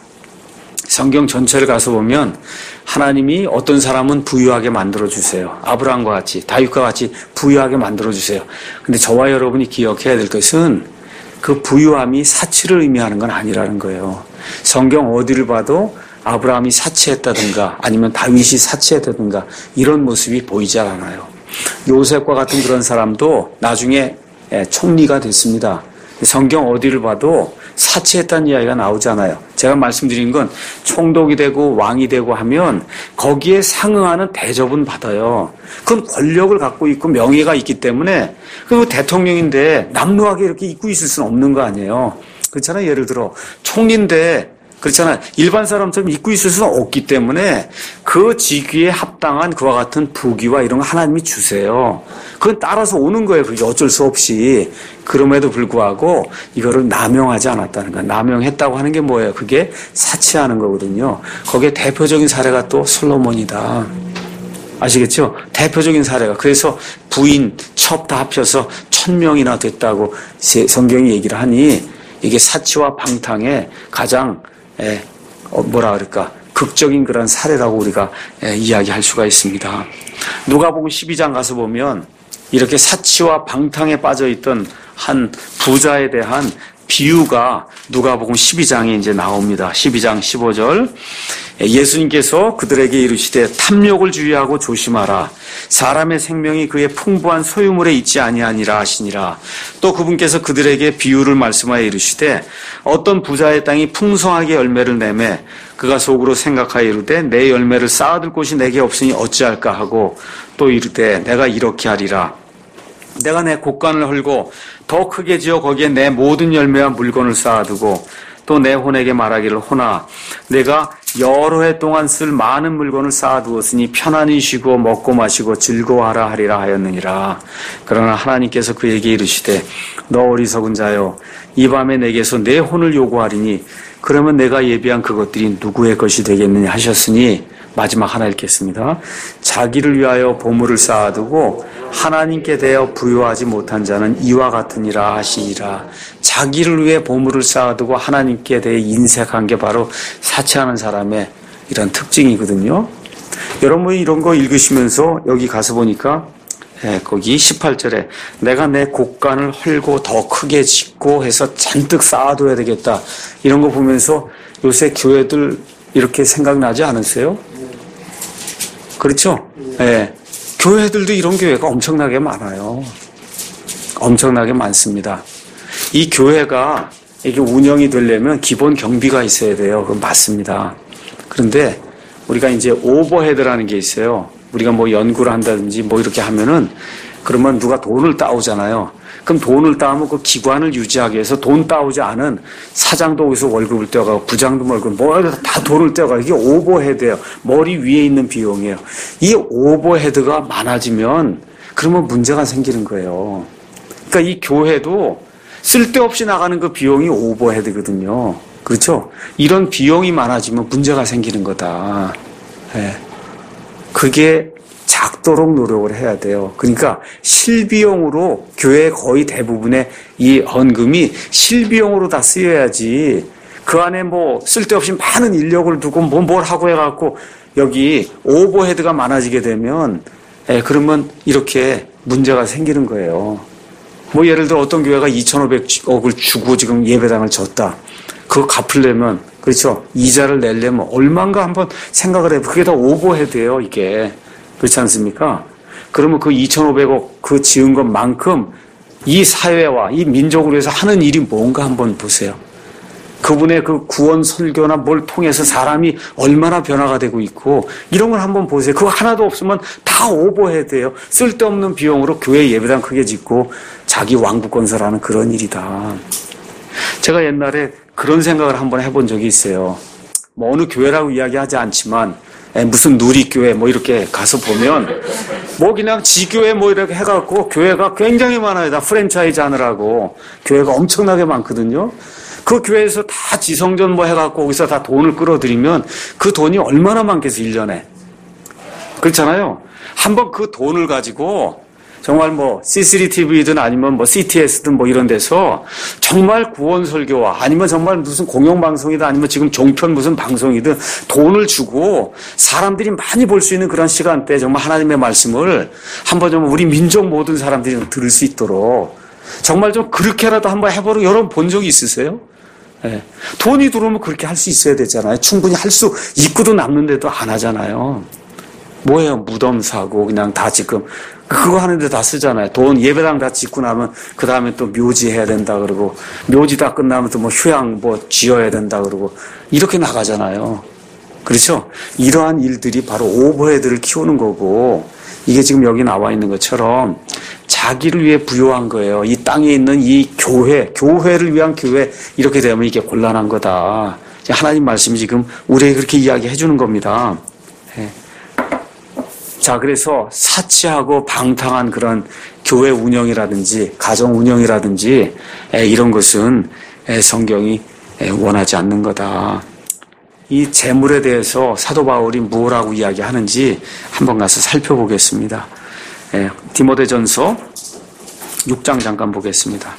Speaker 1: 성경 전체를 가서 보면 하나님이 어떤 사람은 부유하게 만들어주세요. 아브라함과 같이, 다윗과 같이 부유하게 만들어주세요. 근데 저와 여러분이 기억해야 될 것은 그 부유함이 사치를 의미하는 건 아니라는 거예요. 성경 어디를 봐도 아브라함이 사치했다든가 아니면 다윗이 사치했다든가 이런 모습이 보이지 않아요. 요셉과 같은 그런 사람도 나중에 총리가 됐습니다. 성경 어디를 봐도 사치했다는 이야기가 나오잖아요. 제가 말씀드린 건 총독이 되고 왕이 되고 하면 거기에 상응하는 대접은 받아요. 그건 권력을 갖고 있고 명예가 있기 때문에 그리고 대통령인데 남루하게 이렇게 입고 있을 수는 없는 거 아니에요. 그렇잖아요. 예를 들어 총리인데 그렇잖아요. 일반 사람처럼 입고 있을 수는 없기 때문에 그 직위에 합당한 그와 같은 부귀와 이런 거 하나님이 주세요. 그건 따라서 오는 거예요. 그게 어쩔 수 없이. 그럼에도 불구하고 이거를 남용하지 않았다는 거예요. 남용했다고 하는 게 뭐예요? 그게 사치하는 거거든요. 거기에 대표적인 사례가 또 솔로몬이다. 아시겠죠? 대표적인 사례가. 그래서 부인, 첩 다 합쳐서 천 명이나 됐다고 성경이 얘기를 하니 이게 사치와 방탕의 가장 예, 어, 뭐라 그럴까 극적인 그런 사례라고 우리가 예, 이야기할 수가 있습니다. 누가복음 십이 장 가서 보면 이렇게 사치와 방탕에 빠져있던 한 부자에 대한 비유가 누가복음 십이 장에 이제 나옵니다. 십이 장 십오 절. 예수님께서 그들에게 이르시되 탐욕을 주의하고 조심하라. 사람의 생명이 그의 풍부한 소유물에 있지 아니하니라 하시니라. 또 그분께서 그들에게 비유를 말씀하여 이르시되 어떤 부자의 땅이 풍성하게 열매를 내매 그가 속으로 생각하여 이르되 내 열매를 쌓아둘 곳이 내게 없으니 어찌할까 하고 또 이르되 내가 이렇게 하리라. 내가 내 곳간을 헐고 더 크게 지어 거기에 내 모든 열매와 물건을 쌓아두고 또 내 혼에게 말하기를 혼아 내가 여러 해 동안 쓸 많은 물건을 쌓아두었으니 편안히 쉬고 먹고 마시고 즐거워하라 하리라 하였느니라. 그러나 하나님께서 그에게 이르시되 너 어리석은 자여 이 밤에 내게서 내 혼을 요구하리니 그러면 내가 예비한 그것들이 누구의 것이 되겠느냐 하셨으니 마지막 하나 읽겠습니다. 자기를 위하여 보물을 쌓아두고 하나님께 대하여 부요하지 못한 자는 이와 같으니라 하시니라. 자기를 위해 보물을 쌓아두고 하나님께 대해 인색한 게 바로 사치하는 사람의 이런 특징이거든요. 여러분이 이런 거 읽으시면서 여기 가서 보니까 예, 거기 십팔 절에 내가 내 곳간을 헐고 더 크게 짓고 해서 잔뜩 쌓아둬야 되겠다. 이런 거 보면서 요새 교회들 이렇게 생각나지 않으세요? 그렇죠? 예. 교회들도 이런 교회가 엄청나게 많아요. 엄청나게 많습니다. 이 교회가 이게 운영이 되려면 기본 경비가 있어야 돼요. 그건 맞습니다. 그런데 우리가 이제 오버헤드라는 게 있어요. 우리가 뭐 연구를 한다든지 뭐 이렇게 하면은 그러면 누가 돈을 따오잖아요. 그럼 돈을 따오면 그 기관을 유지하기 위해서 돈 따오지 않은 사장도 거기서 월급을 떼어가고 부장도 월급, 뭐 다 돈을 떼어가고 이게 오버헤드예요. 머리 위에 있는 비용이에요. 이 오버헤드가 많아지면 그러면 문제가 생기는 거예요. 그러니까 이 교회도 쓸데없이 나가는 그 비용이 오버헤드거든요. 그렇죠? 이런 비용이 많아지면 문제가 생기는 거다. 네. 그게 작도록 노력을 해야 돼요. 그러니까 실비용으로 교회 거의 대부분의 이 헌금이 실비용으로 다 쓰여야지 그 안에 뭐 쓸데없이 많은 인력을 두고 뭐 뭘 하고 해갖고 여기 오버헤드가 많아지게 되면 예, 그러면 이렇게 문제가 생기는 거예요. 뭐 예를 들어 어떤 교회가 이천오백억을 주고 지금 예배당을 줬다. 그거 갚으려면 그렇죠. 이자를 내려면 얼마인가 한번 생각을 해요. 그게 다 오버헤드예요, 이게. 그렇지 않습니까? 그러면 그 이천오백억 그 지은 것만큼 이 사회와 이 민족을 위해서 하는 일이 뭔가 한번 보세요. 그분의 그 구원 설교나 뭘 통해서 사람이 얼마나 변화가 되고 있고 이런 걸 한번 보세요. 그거 하나도 없으면 다 오버헤드예요. 쓸데없는 비용으로 교회 예배당 크게 짓고 자기 왕국 건설하는 그런 일이다. 제가 옛날에 그런 생각을 한번 해본 적이 있어요. 뭐 어느 교회라고 이야기하지 않지만 무슨 누리교회 뭐 이렇게 가서 보면 뭐 그냥 지교회 뭐 이렇게 해갖고 교회가 굉장히 많아요. 다 프랜차이즈 하느라고 교회가 엄청나게 많거든요. 그 교회에서 다 지성전 뭐 해갖고 거기서 다 돈을 끌어들이면 그 돈이 얼마나 많겠어 일 년에. 그렇잖아요. 한번 그 돈을 가지고 정말 뭐 씨씨티비든 아니면 뭐 씨티에스든 뭐 이런 데서 정말 구원 설교와 아니면 정말 무슨 공영방송이든 아니면 지금 종편 무슨 방송이든 돈을 주고 사람들이 많이 볼 수 있는 그런 시간대에 정말 하나님의 말씀을 한번 좀 우리 민족 모든 사람들이 좀 들을 수 있도록 정말 좀 그렇게라도 한번 해보려고 여러분 본 적이 있으세요? 네. 돈이 들어오면 그렇게 할 수 있어야 되잖아요. 충분히 할 수 있고도 남는데도 안 하잖아요. 뭐예요? 무덤 사고 그냥 다 지금 그거 하는데 다 쓰잖아요. 돈 예배당 다 짓고 나면 그 다음에 또 묘지 해야 된다 그러고 묘지 다 끝나면 또 뭐 휴양 뭐 지어야 된다 그러고 이렇게 나가잖아요. 그렇죠? 이러한 일들이 바로 오버헤드를 키우는 거고 이게 지금 여기 나와 있는 것처럼 자기를 위해 부요한 거예요. 이 땅에 있는 이 교회, 교회를 위한 교회 이렇게 되면 이게 곤란한 거다. 하나님 말씀이 지금 우리에게 그렇게 이야기해 주는 겁니다. 네. 자, 그래서 사치하고 방탕한 그런 교회 운영이라든지 가정 운영이라든지 이런 것은 성경이 원하지 않는 거다. 이 재물에 대해서 사도 바울이 뭐라고 이야기하는지 한번 가서 살펴보겠습니다. 디모데전서 육 장 잠깐 보겠습니다.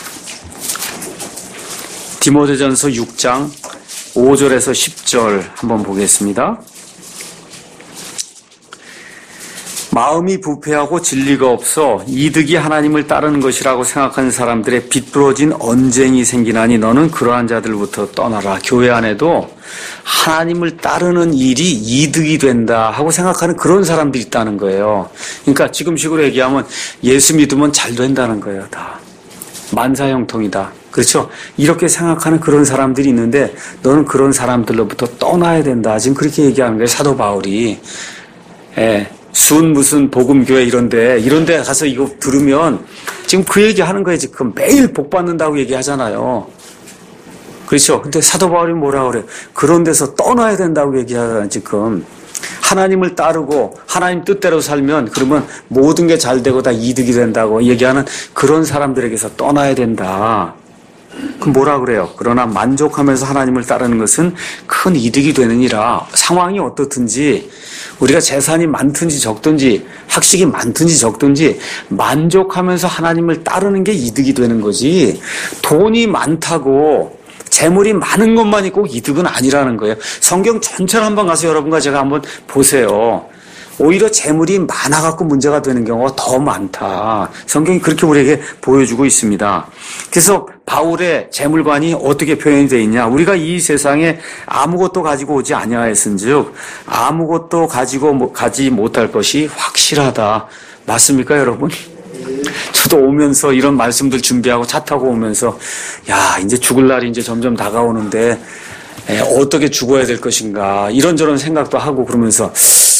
Speaker 1: 디모데전서 육 장 오 절에서 십 절 한번 보겠습니다. 마음이 부패하고 진리가 없어 이득이 하나님을 따르는 것이라고 생각하는 사람들의 비뚤어진 언쟁이 생기나니 너는 그러한 자들부터 떠나라. 교회 안에도 하나님을 따르는 일이 이득이 된다 하고 생각하는 그런 사람들이 있다는 거예요. 그러니까 지금식으로 얘기하면 예수 믿으면 잘 된다는 거예요. 다 만사형통이다. 그렇죠? 이렇게 생각하는 그런 사람들이 있는데 너는 그런 사람들로부터 떠나야 된다. 지금 그렇게 얘기하는 거예요. 사도 바울이. 예. 순 무슨 복음교회 이런데 이런데 가서 이거 들으면 지금 그 얘기하는 거예요. 지금 매일 복 받는다고 얘기하잖아요. 그렇죠? 근데 사도 바울이 뭐라 그래? 그런 데서 떠나야 된다고 얘기하잖아요. 지금 하나님을 따르고 하나님 뜻대로 살면 그러면 모든 게 잘 되고 다 이득이 된다고 얘기하는 그런 사람들에게서 떠나야 된다. 그럼 뭐라 그래요? 그러나 만족하면서 하나님을 따르는 것은 큰 이득이 되느니라. 상황이 어떻든지 우리가 재산이 많든지 적든지 학식이 많든지 적든지 만족하면서 하나님을 따르는 게 이득이 되는 거지 돈이 많다고 재물이 많은 것만이 꼭 이득은 아니라는 거예요. 성경 전체를 한번 가서 여러분과 제가 한번 보세요. 오히려 재물이 많아갖고 문제가 되는 경우가 더 많다. 성경이 그렇게 우리에게 보여주고 있습니다. 그래서 바울의 재물관이 어떻게 표현이 되어 있냐. 우리가 이 세상에 아무것도 가지고 오지 아니하였은즉 아무것도 가지고 가지 못할 것이 확실하다. 맞습니까, 여러분? 저도 오면서 이런 말씀들 준비하고 차 타고 오면서 야, 이제 죽을 날이 이제 점점 다가오는데 에, 어떻게 죽어야 될 것인가 이런저런 생각도 하고 그러면서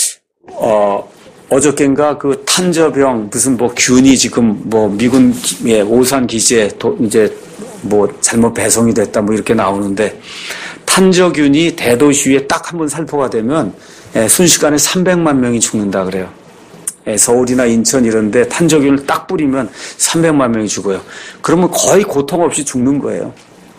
Speaker 1: 어, 어저께인가 그 탄저병 무슨 뭐 균이 지금 뭐 미군 예, 오산 기지에 도, 이제 뭐 잘못 배송이 됐다 뭐 이렇게 나오는데 탄저균이 대도시 위에 딱 한 번 살포가 되면 예, 순식간에 삼백만 명이 죽는다 그래요. 예, 서울이나 인천 이런데 탄저균을 딱 뿌리면 삼백만 명이 죽어요. 그러면 거의 고통 없이 죽는 거예요.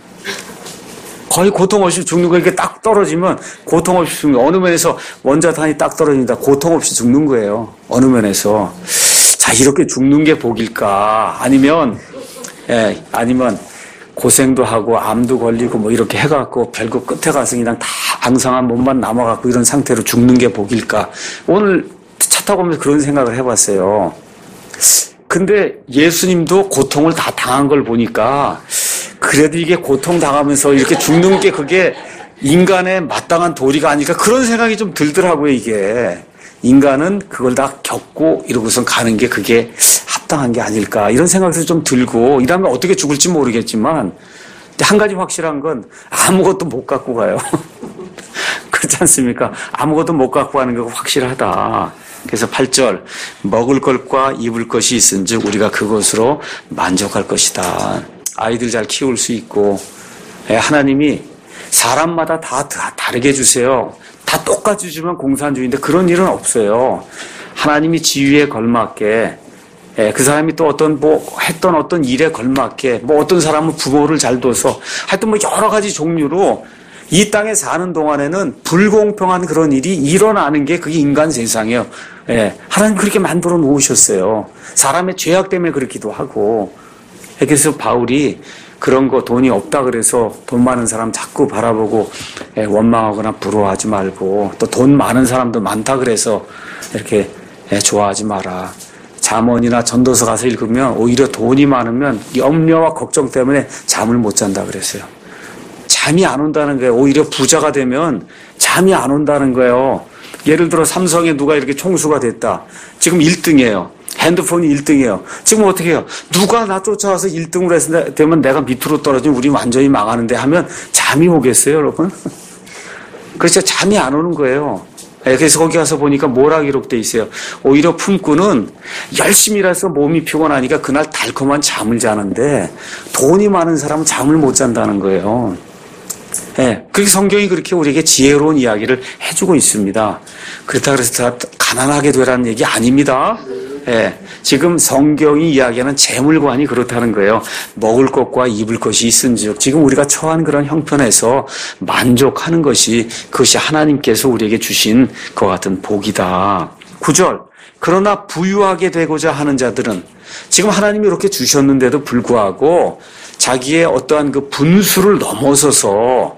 Speaker 1: 거의 고통 없이 죽는 거 이렇게 딱 떨어지면 고통 없이 죽는 거예요. 어느 면에서 원자탄이 딱 떨어진다. 고통 없이 죽는 거예요. 어느 면에서. 자, 이렇게 죽는 게 복일까? 아니면, 예, 아니면 고생도 하고 암도 걸리고 뭐 이렇게 해갖고 별거 끝에 가서 그냥 다 앙상한 몸만 남아갖고 이런 상태로 죽는 게 복일까? 오늘 차 타고 오면서 그런 생각을 해봤어요. 근데 예수님도 고통을 다 당한 걸 보니까 그래도 이게 고통당하면서 이렇게 죽는 게 그게 인간의 마땅한 도리가 아닐까 그런 생각이 좀 들더라고요. 이게 인간은 그걸 다 겪고 이러고선 가는 게 그게 합당한 게 아닐까 이런 생각도 좀 들고 이러면 어떻게 죽을지 모르겠지만 근데 한 가지 확실한 건 아무것도 못 갖고 가요. 그렇지 않습니까? 아무것도 못 갖고 가는 게 확실하다. 그래서 팔 절 먹을 것과 입을 것이 있은즉 우리가 그것으로 만족할 것이다. 아이들 잘 키울 수 있고 하나님이 사람마다 다, 다 다르게 주세요. 다 똑같이 주면 공산주의인데 그런 일은 없어요. 하나님이 지위에 걸맞게 그 사람이 또 어떤 뭐 했던 어떤 일에 걸맞게 뭐 어떤 사람은 부모를 잘 둬서 하여튼 뭐 여러 가지 종류로 이 땅에 사는 동안에는 불공평한 그런 일이 일어나는 게 그게 인간 세상이에요. 예, 하나님 그렇게 만들어 놓으셨어요. 사람의 죄악 때문에 그렇기도 하고. 그래서 바울이 그런 거 돈이 없다 그래서 돈 많은 사람 자꾸 바라보고 예, 원망하거나 부러워하지 말고 또 돈 많은 사람도 많다 그래서 이렇게 예, 좋아하지 마라. 잠언이나 전도서 가서 읽으면 오히려 돈이 많으면 염려와 걱정 때문에 잠을 못 잔다 그랬어요. 잠이 안 온다는 거예요. 오히려 부자가 되면 잠이 안 온다는 거예요. 예를 들어 삼성에 누가 이렇게 총수가 됐다. 지금 일 등이에요. 핸드폰이 일 등이에요. 지금 어떻게 해요? 누가 나 쫓아와서 일 등으로 해서 되면 내가 밑으로 떨어지면 우리 완전히 망하는데 하면 잠이 오겠어요, 여러분? 그래서 잠이 안 오는 거예요. 그래서 거기 가서 보니까 뭐라 기록돼 있어요. 오히려 품꾼은 열심히 일해서 몸이 피곤하니까 그날 달콤한 잠을 자는데 돈이 많은 사람은 잠을 못 잔다는 거예요. 예, 그렇게 성경이 그렇게 우리에게 지혜로운 이야기를 해주고 있습니다. 그렇다 그래서 가난하게 되라는 얘기 아닙니다. 예, 지금 성경이 이야기하는 재물관이 그렇다는 거예요. 먹을 것과 입을 것이 있은즉 지금 우리가 처한 그런 형편에서 만족하는 것이 그것이 하나님께서 우리에게 주신 것 같은 복이다. 구 절 그러나 부유하게 되고자 하는 자들은 지금 하나님이 이렇게 주셨는데도 불구하고 자기의 어떠한 그 분수를 넘어서서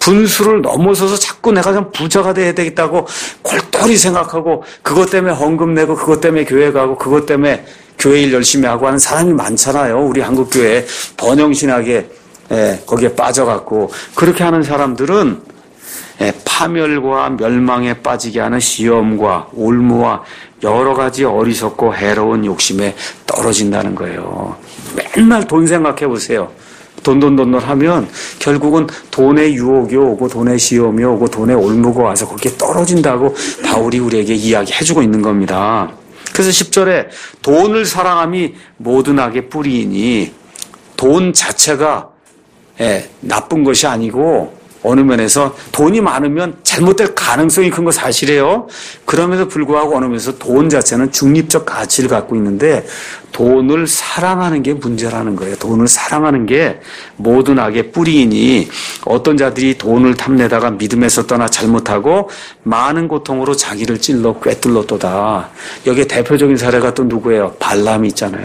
Speaker 1: 분수를 넘어서서 자꾸 내가 좀 부자가 돼야 되겠다고 골똘히 생각하고 그것 때문에 헌금 내고 그것 때문에 교회 가고 그것 때문에 교회 일 열심히 하고 하는 사람이 많잖아요. 우리 한국 교회에 번영신학에 예, 거기에 빠져갖고 그렇게 하는 사람들은 예, 파멸과 멸망에 빠지게 하는 시험과 올무와 여러 가지 어리석고 해로운 욕심에 떨어진다는 거예요. 맨날 돈 생각해 보세요. 돈, 돈, 돈, 돈 하면 결국은 돈의 유혹이 오고 돈의 시험이 오고 돈의 올무가 와서 거기에 떨어진다고 바울이 우리에게 이야기해주고 있는 겁니다. 그래서 십 절에 돈을 사랑함이 모든 악의 뿌리이니 돈 자체가 예, 나쁜 것이 아니고 어느 면에서 돈이 많으면 잘못될 가능성이 큰 거 사실이에요. 그럼에도 불구하고 어느 면에서 돈 자체는 중립적 가치를 갖고 있는데 돈을 사랑하는 게 문제라는 거예요. 돈을 사랑하는 게 모든 악의 뿌리이니 어떤 자들이 돈을 탐내다가 믿음에서 떠나 잘못하고 많은 고통으로 자기를 찔러 꿰뚫었도다. 여기에 대표적인 사례가 또 누구예요? 발람이 있잖아요.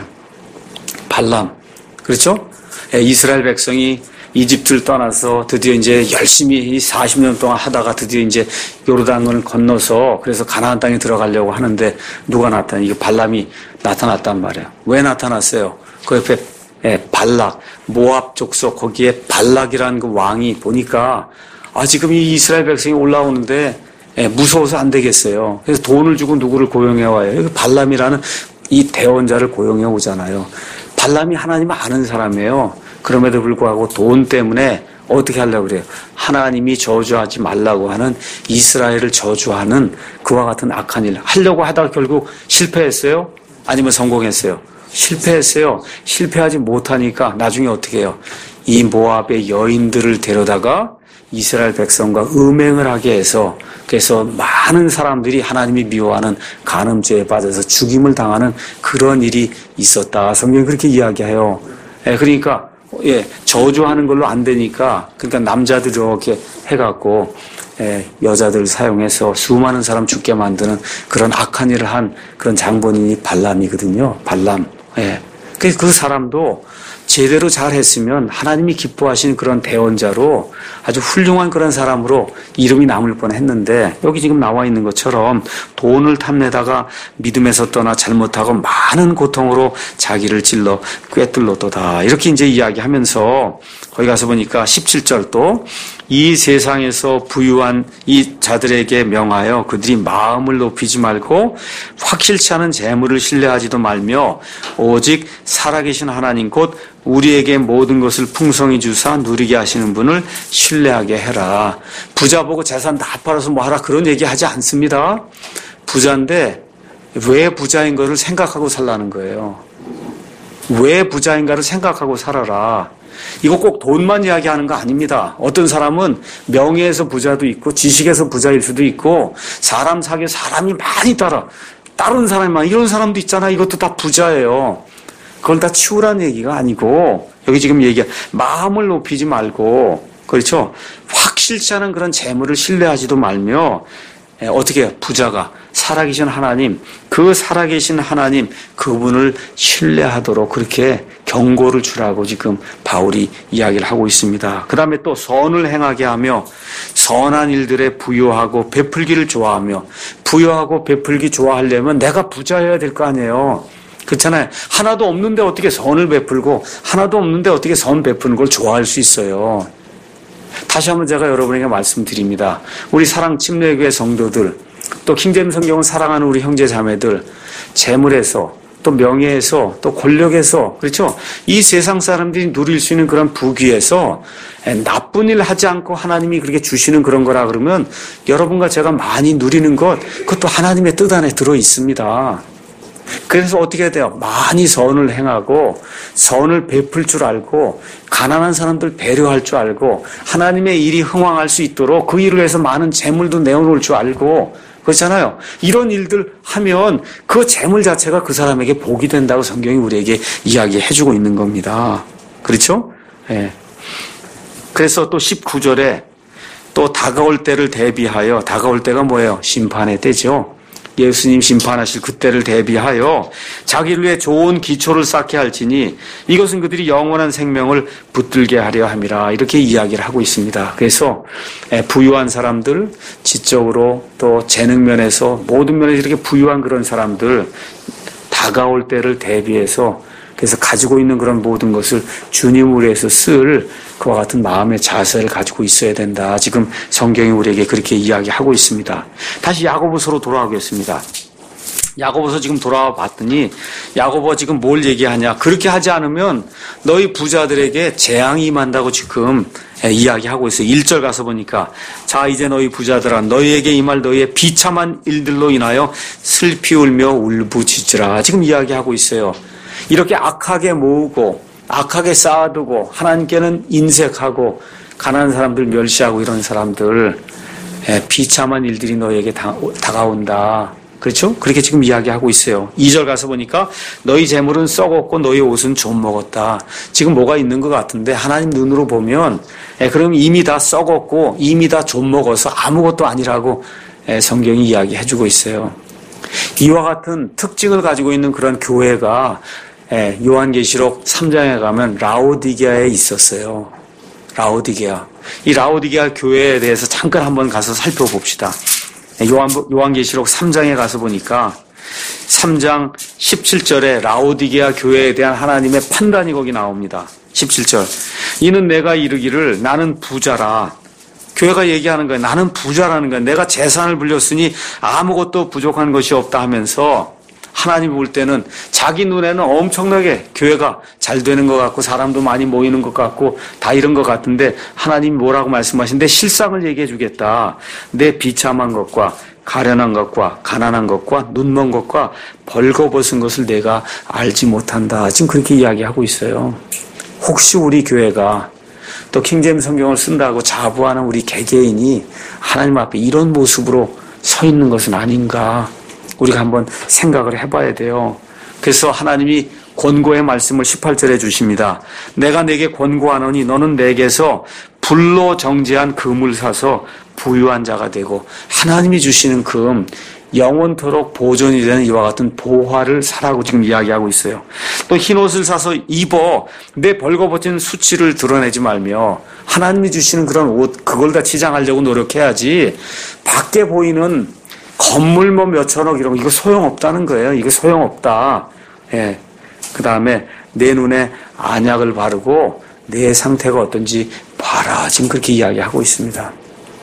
Speaker 1: 발람. 그렇죠? 이스라엘 백성이 이집트를 떠나서 드디어 이제 열심히 사십 년 동안 하다가 드디어 이제 요르단을 건너서 그래서 가나안 땅에 들어가려고 하는데 누가 나타나? 이게 발람이 나타났단 말이에요. 왜 나타났어요? 그 옆에 예, 발락, 모압 족속 거기에 발락이라는 그 왕이 보니까 아 지금 이 이스라엘 백성이 올라오는데 예, 무서워서 안 되겠어요. 그래서 돈을 주고 누구를 고용해 와요. 발람이라는 이 대원자를 고용해 오잖아요. 발람이 하나님을 아는 사람이에요. 그럼에도 불구하고 돈 때문에 어떻게 하려고 그래요? 하나님이 저주하지 말라고 하는 이스라엘을 저주하는 그와 같은 악한 일 하려고 하다가 결국 실패했어요? 아니면 성공했어요? 실패했어요. 실패하지 못하니까 나중에 어떻게 해요? 이 모압의 여인들을 데려다가 이스라엘 백성과 음행을 하게 해서 그래서 많은 사람들이 하나님이 미워하는 간음죄에 빠져서 죽임을 당하는 그런 일이 있었다. 성경이 그렇게 이야기해요. 예, 그러니까 예, 저주하는 걸로 안 되니까, 그러니까 남자들 이렇게 해갖고, 예, 여자들 사용해서 수많은 사람 죽게 만드는 그런 악한 일을 한 그런 장본인이 발람이거든요. 발람. 예. 그, 그 사람도 제대로 잘 했으면 하나님이 기뻐하시는 그런 대원자로 아주 훌륭한 그런 사람으로 이름이 남을 뻔 했는데 여기 지금 나와 있는 것처럼 돈을 탐내다가 믿음에서 떠나 잘못하고 많은 고통으로 자기를 찔러 꿰뚫었도다. 이렇게 이제 이야기하면서 거기 가서 보니까 십칠 절도 이 세상에서 부유한 이 자들에게 명하여 그들이 마음을 높이지 말고 확실치 않은 재물을 신뢰하지도 말며 오직 살아계신 하나님 곧 우리에게 모든 것을 풍성히 주사 누리게 하시는 분을 신뢰하게 해라. 부자 보고 재산 다 팔아서 뭐 하라 그런 얘기 하지 않습니다. 부자인데 왜 부자인 거를 생각하고 살라는 거예요. 왜 부자인가를 생각하고 살아라. 이거 꼭 돈만 이야기하는 거 아닙니다. 어떤 사람은 명예에서 부자도 있고 지식에서 부자일 수도 있고 사람 사귀어 사람이 많이 따라 다른 사람이 많이 이런 사람도 있잖아. 이것도 다 부자예요. 그걸 다 치우라는 얘기가 아니고 여기 지금 얘기야 마음을 높이지 말고 그렇죠. 확실치 않은 그런 재물을 신뢰하지도 말며 예, 어떻게 해요? 부자가 살아계신 하나님 그 살아계신 하나님 그분을 신뢰하도록 그렇게 경고를 주라고 지금 바울이 이야기를 하고 있습니다. 그 다음에 또 선을 행하게 하며 선한 일들에 부요하고 베풀기를 좋아하며 부요하고 베풀기 좋아하려면 내가 부자여야 될 거 아니에요. 그렇잖아요. 하나도 없는데 어떻게 선을 베풀고 하나도 없는데 어떻게 선 베푸는 걸 좋아할 수 있어요. 다시 한번 제가 여러분에게 말씀드립니다. 우리 사랑 침례교회 성도들 또 킹제임 성경을 사랑하는 우리 형제 자매들 재물에서 또 명예에서 또 권력에서 그렇죠. 이 세상 사람들이 누릴 수 있는 그런 부귀에서 나쁜 일 하지 않고 하나님이 그렇게 주시는 그런 거라 그러면 여러분과 제가 많이 누리는 것 그것도 하나님의 뜻 안에 들어 있습니다. 그래서 어떻게 해야 돼요? 많이 선을 행하고 선을 베풀 줄 알고 가난한 사람들 배려할 줄 알고 하나님의 일이 흥왕할 수 있도록 그 일을 위해서 많은 재물도 내어놓을 줄 알고 그렇잖아요. 이런 일들 하면 그 재물 자체가 그 사람에게 복이 된다고 성경이 우리에게 이야기해주고 있는 겁니다. 그렇죠? 네. 그래서 또 십구 절에 또 다가올 때를 대비하여 다가올 때가 뭐예요? 심판의 때죠. 예수님 심판하실 그때를 대비하여 자기를 위해 좋은 기초를 쌓게 할지니 이것은 그들이 영원한 생명을 붙들게 하려 함이라. 이렇게 이야기를 하고 있습니다. 그래서 부유한 사람들, 지적으로 또 재능 면에서 모든 면에서 이렇게 부유한 그런 사람들 다가올 때를 대비해서 그래서 가지고 있는 그런 모든 것을 주님을 위해서 쓸 그와 같은 마음의 자세를 가지고 있어야 된다. 지금 성경이 우리에게 그렇게 이야기하고 있습니다. 다시 야고보서로 돌아오겠습니다. 야고보서 지금 돌아와 봤더니 야고보가 지금 뭘 얘기하냐. 그렇게 하지 않으면 너희 부자들에게 재앙이 임한다고 지금 이야기하고 있어요. 일 절 가서 보니까 자 이제 너희 부자들아 너희에게 임할 너희의 비참한 일들로 인하여 슬피 울며 울부짖으라. 지금 이야기하고 있어요. 이렇게 악하게 모으고 악하게 쌓아두고 하나님께는 인색하고 가난한 사람들 멸시하고 이런 사람들 비참한 일들이 너에게 다가온다. 그렇죠? 그렇게 지금 이야기하고 있어요. 이 절 가서 보니까 너희 재물은 썩었고 너희 옷은 좀 먹었다. 지금 뭐가 있는 것 같은데 하나님 눈으로 보면 그럼 이미 다 썩었고 이미 다 좀 먹어서 아무것도 아니라고 성경이 이야기해주고 있어요. 이와 같은 특징을 가지고 있는 그런 교회가 요한계시록 삼 장에 가면 라오디게아에 있었어요. 라오디게아. 이 라오디게아 교회에 대해서 잠깐 한번 가서 살펴봅시다. 요한, 요한계시록 삼 장에 가서 보니까 삼 장 십칠 절에 라오디게아 교회에 대한 하나님의 판단이 거기 나옵니다. 십칠 절. 이는 내가 이르기를 나는 부자라. 교회가 얘기하는 거예요. 나는 부자라는 거예요. 내가 재산을 불렸으니 아무것도 부족한 것이 없다 하면서 하나님이 볼 때는 자기 눈에는 엄청나게 교회가 잘 되는 것 같고 사람도 많이 모이는 것 같고 다 이런 것 같은데 하나님이 뭐라고 말씀하시는데 실상을 얘기해 주겠다. 내 비참한 것과 가련한 것과 가난한 것과 눈먼 것과 벌거벗은 것을 내가 알지 못한다. 지금 그렇게 이야기하고 있어요. 혹시 우리 교회가 또 킹제임스 성경을 쓴다고 자부하는 우리 개개인이 하나님 앞에 이런 모습으로 서 있는 것은 아닌가 우리가 한번 생각을 해봐야 돼요. 그래서 하나님이 권고의 말씀을 십팔 절에 주십니다. 내가 내게 권고하노니 너는 내게서 불로 정제한 금을 사서 부유한 자가 되고 하나님이 주시는 금 영원토록 보존이 되는 이와 같은 보화를 사라고 지금 이야기하고 있어요. 또 흰옷을 사서 입어 내 벌거벗은 수치를 드러내지 말며 하나님이 주시는 그런 옷 그걸 다 치장하려고 노력해야지 밖에 보이는 건물 뭐 몇천억 이런 거 이거 소용없다는 거예요. 이거 소용없다. 예. 그 다음에 내 눈에 안약을 바르고 내 상태가 어떤지 봐라. 지금 그렇게 이야기하고 있습니다.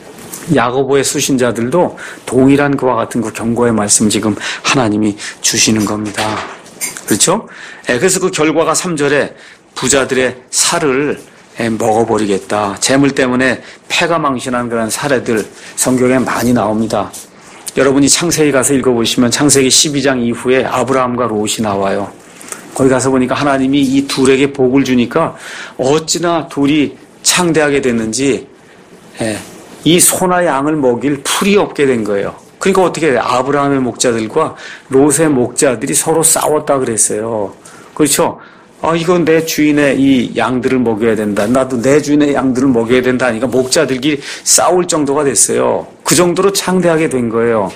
Speaker 1: 야고보의 수신자들도 동일한 그와 같은 그 경고의 말씀 지금 하나님이 주시는 겁니다. 그렇죠? 예, 그래서 그 결과가 삼 절에 부자들의 살을 먹어버리겠다. 재물 때문에 패가 망신한 그런 사례들 성경에 많이 나옵니다. 여러분이 창세기 가서 읽어보시면 창세기 십이 장 이후에 아브라함과 롯이 나와요. 거기 가서 보니까 하나님이 이 둘에게 복을 주니까 어찌나 둘이 창대하게 됐는지 예, 이 소나 양을 먹일 풀이 없게 된 거예요. 그러니까 어떻게 해요? 아브라함의 목자들과 롯의 목자들이 서로 싸웠다 그랬어요. 그렇죠? 아, 이건 내 주인의 이 양들을 먹여야 된다. 나도 내 주인의 양들을 먹여야 된다 하니까 목자들끼리 싸울 정도가 됐어요. 그 정도로 창대하게 된 거예요.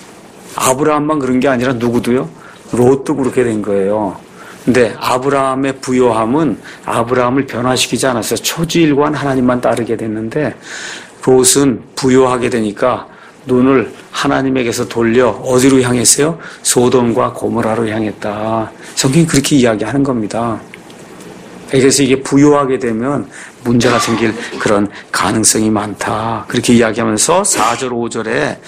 Speaker 1: 아브라함만 그런 게 아니라 누구도요? 롯도 그렇게 된 거예요. 근데 아브라함의 부요함은 아브라함을 변화시키지 않았어요. 초지일관 하나님만 따르게 됐는데 롯은 부요하게 되니까 눈을 하나님에게서 돌려 어디로 향했어요? 소돔과 고모라로 향했다. 성경이 그렇게 이야기하는 겁니다. 그래서 이게 부요하게 되면 문제가 생길 그런 가능성이 많다. 그렇게 이야기하면서 사 절 오 절에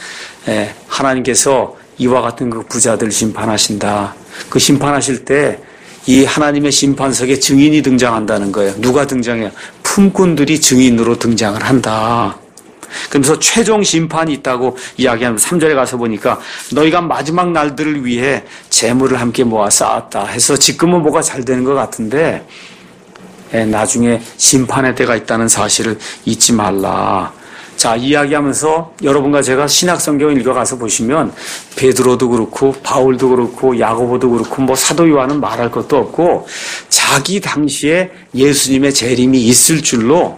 Speaker 1: 하나님께서 이와 같은 그 부자들 심판하신다. 그 심판하실 때 이 하나님의 심판석에 증인이 등장한다는 거예요. 누가 등장해요? 품꾼들이 증인으로 등장을 한다. 그러면서 최종 심판이 있다고 이야기하면 삼 절에 가서 보니까 너희가 마지막 날들을 위해 재물을 함께 모아 쌓았다 해서 지금은 뭐가 잘 되는 것 같은데 나중에 심판의 때가 있다는 사실을 잊지 말라. 자, 이야기하면서 여러분과 제가 신약성경을 읽어가서 보시면 베드로도 그렇고 바울도 그렇고 야고보도 그렇고 뭐 사도 요한은 말할 것도 없고 자기 당시에 예수님의 재림이 있을 줄로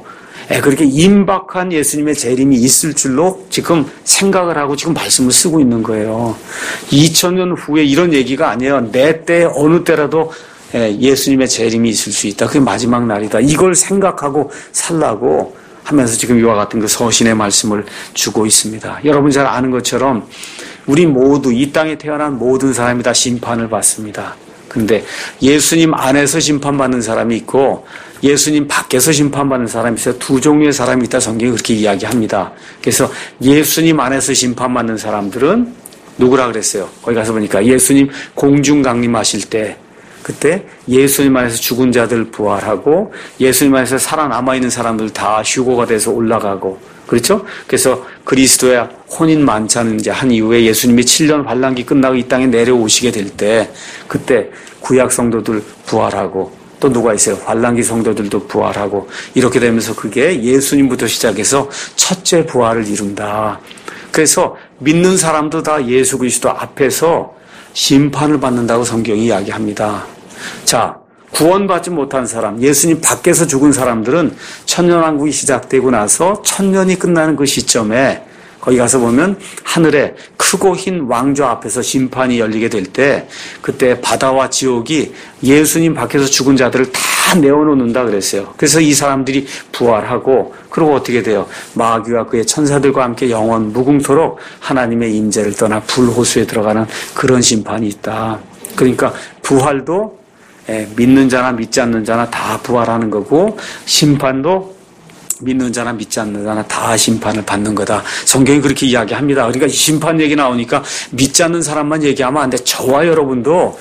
Speaker 1: 예, 그렇게 임박한 예수님의 재림이 있을 줄로 지금 생각을 하고 지금 말씀을 쓰고 있는 거예요. 이천 년 후에 이런 얘기가 아니에요. 내 때 어느 때라도 예수님의 재림이 있을 수 있다. 그게 마지막 날이다. 이걸 생각하고 살라고 하면서 지금 이와 같은 그 서신의 말씀을 주고 있습니다. 여러분 잘 아는 것처럼 우리 모두 이 땅에 태어난 모든 사람이 다 심판을 받습니다. 근데 예수님 안에서 심판받는 사람이 있고 예수님 밖에서 심판받는 사람이 있어요. 두 종류의 사람이 있다. 성경이 그렇게 이야기합니다. 그래서 예수님 안에서 심판받는 사람들은 누구라 그랬어요? 거기 가서 보니까 예수님 공중 강림하실 때 그때 예수님 안에서 죽은 자들 부활하고 예수님 안에서 살아남아있는 사람들 다 휴거가 돼서 올라가고 그렇죠? 그래서 그리스도의 혼인 만찬을 이제 한 이후에 예수님이 칠 년 환란기 끝나고 이 땅에 내려오시게 될 때 그때 구약 성도들 부활하고 또 누가 있어요? 환란기 성도들도 부활하고 이렇게 되면서 그게 예수님부터 시작해서 첫째 부활을 이룬다. 그래서 믿는 사람도 다 예수 그리스도 앞에서 심판을 받는다고 성경이 이야기합니다. 자, 구원받지 못한 사람, 예수님 밖에서 죽은 사람들은 천년왕국이 시작되고 나서 천년이 끝나는 그 시점에 거기 가서 보면 하늘에 크고 흰 왕좌 앞에서 심판이 열리게 될 때 그때 바다와 지옥이 예수님 밖에서 죽은 자들을 다 내어놓는다 그랬어요. 그래서 이 사람들이 부활하고 그리고 어떻게 돼요? 마귀와 그의 천사들과 함께 영원 무궁토록 하나님의 임재를 떠나 불호수에 들어가는 그런 심판이 있다. 그러니까 부활도 믿는 자나 믿지 않는 자나 다 부활하는 거고 심판도 믿는 자나 믿지 않는 자나 다 심판을 받는 거다. 성경이 그렇게 이야기합니다. 그러니까 심판 얘기 나오니까 믿지 않는 사람만 얘기하면 안 돼. 저와 여러분도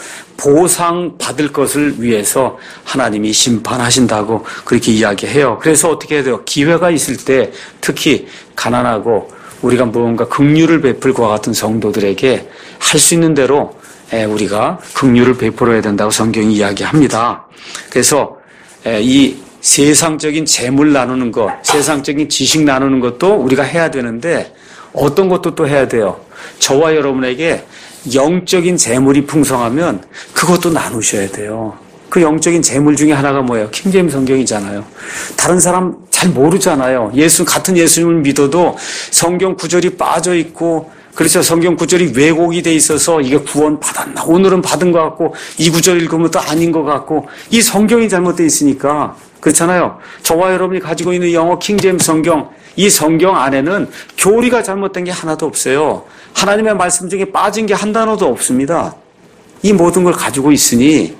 Speaker 1: 보상 받을 것을 위해서 하나님이 심판하신다고 그렇게 이야기해요. 그래서 어떻게 해야 돼요? 기회가 있을 때 특히 가난하고 우리가 무언가 긍휼을 베풀 것과 같은 성도들에게 할 수 있는 대로 우리가 긍휼을 베풀어야 된다고 성경이 이야기합니다. 그래서 이 세상적인 재물 나누는 것, 세상적인 지식 나누는 것도 우리가 해야 되는데 어떤 것도 또 해야 돼요. 저와 여러분에게 영적인 재물이 풍성하면 그것도 나누셔야 돼요. 그 영적인 재물 중에 하나가 뭐예요? 킹제임스 성경이잖아요. 다른 사람 잘 모르잖아요. 예수 같은 예수님을 믿어도 성경 구절이 빠져 있고 그래서 성경 구절이 왜곡이 돼 있어서 이게 구원 받았나? 오늘은 받은 것 같고 이 구절 읽으면 또 아닌 것 같고 이 성경이 잘못되어 있으니까 그렇잖아요. 저와 여러분이 가지고 있는 영어 킹제임스 성경 이 성경 안에는 교리가 잘못된 게 하나도 없어요. 하나님의 말씀 중에 빠진 게 한 단어도 없습니다. 이 모든 걸 가지고 있으니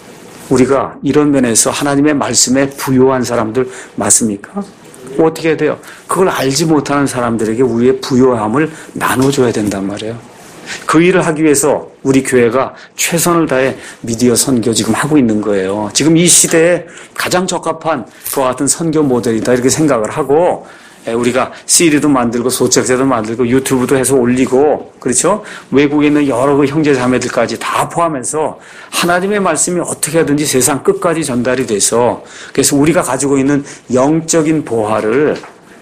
Speaker 1: 우리가 이런 면에서 하나님의 말씀에 부요한 사람들 맞습니까? 어떻게 해야 돼요? 그걸 알지 못하는 사람들에게 우리의 부요함을 나눠줘야 된단 말이에요. 그 일을 하기 위해서 우리 교회가 최선을 다해 미디어 선교 지금 하고 있는 거예요. 지금 이 시대에 가장 적합한 그와 같은 선교 모델이다 이렇게 생각을 하고 우리가 씨디도 만들고 소책자도 만들고 유튜브도 해서 올리고 그렇죠? 외국에 있는 여러 그 형제 자매들까지 다 포함해서 하나님의 말씀이 어떻게 하든지 세상 끝까지 전달이 돼서 그래서 우리가 가지고 있는 영적인 보화를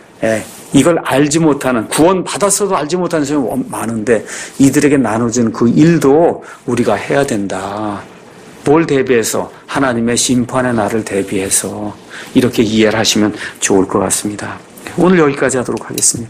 Speaker 1: 이걸 알지 못하는 구원 받았어도 알지 못하는 사람이 많은데 이들에게 나눠주는 그 일도 우리가 해야 된다. 뭘 대비해서? 하나님의 심판의 날을 대비해서 이렇게 이해를 하시면 좋을 것 같습니다. 오늘 여기까지 하도록 하겠습니다.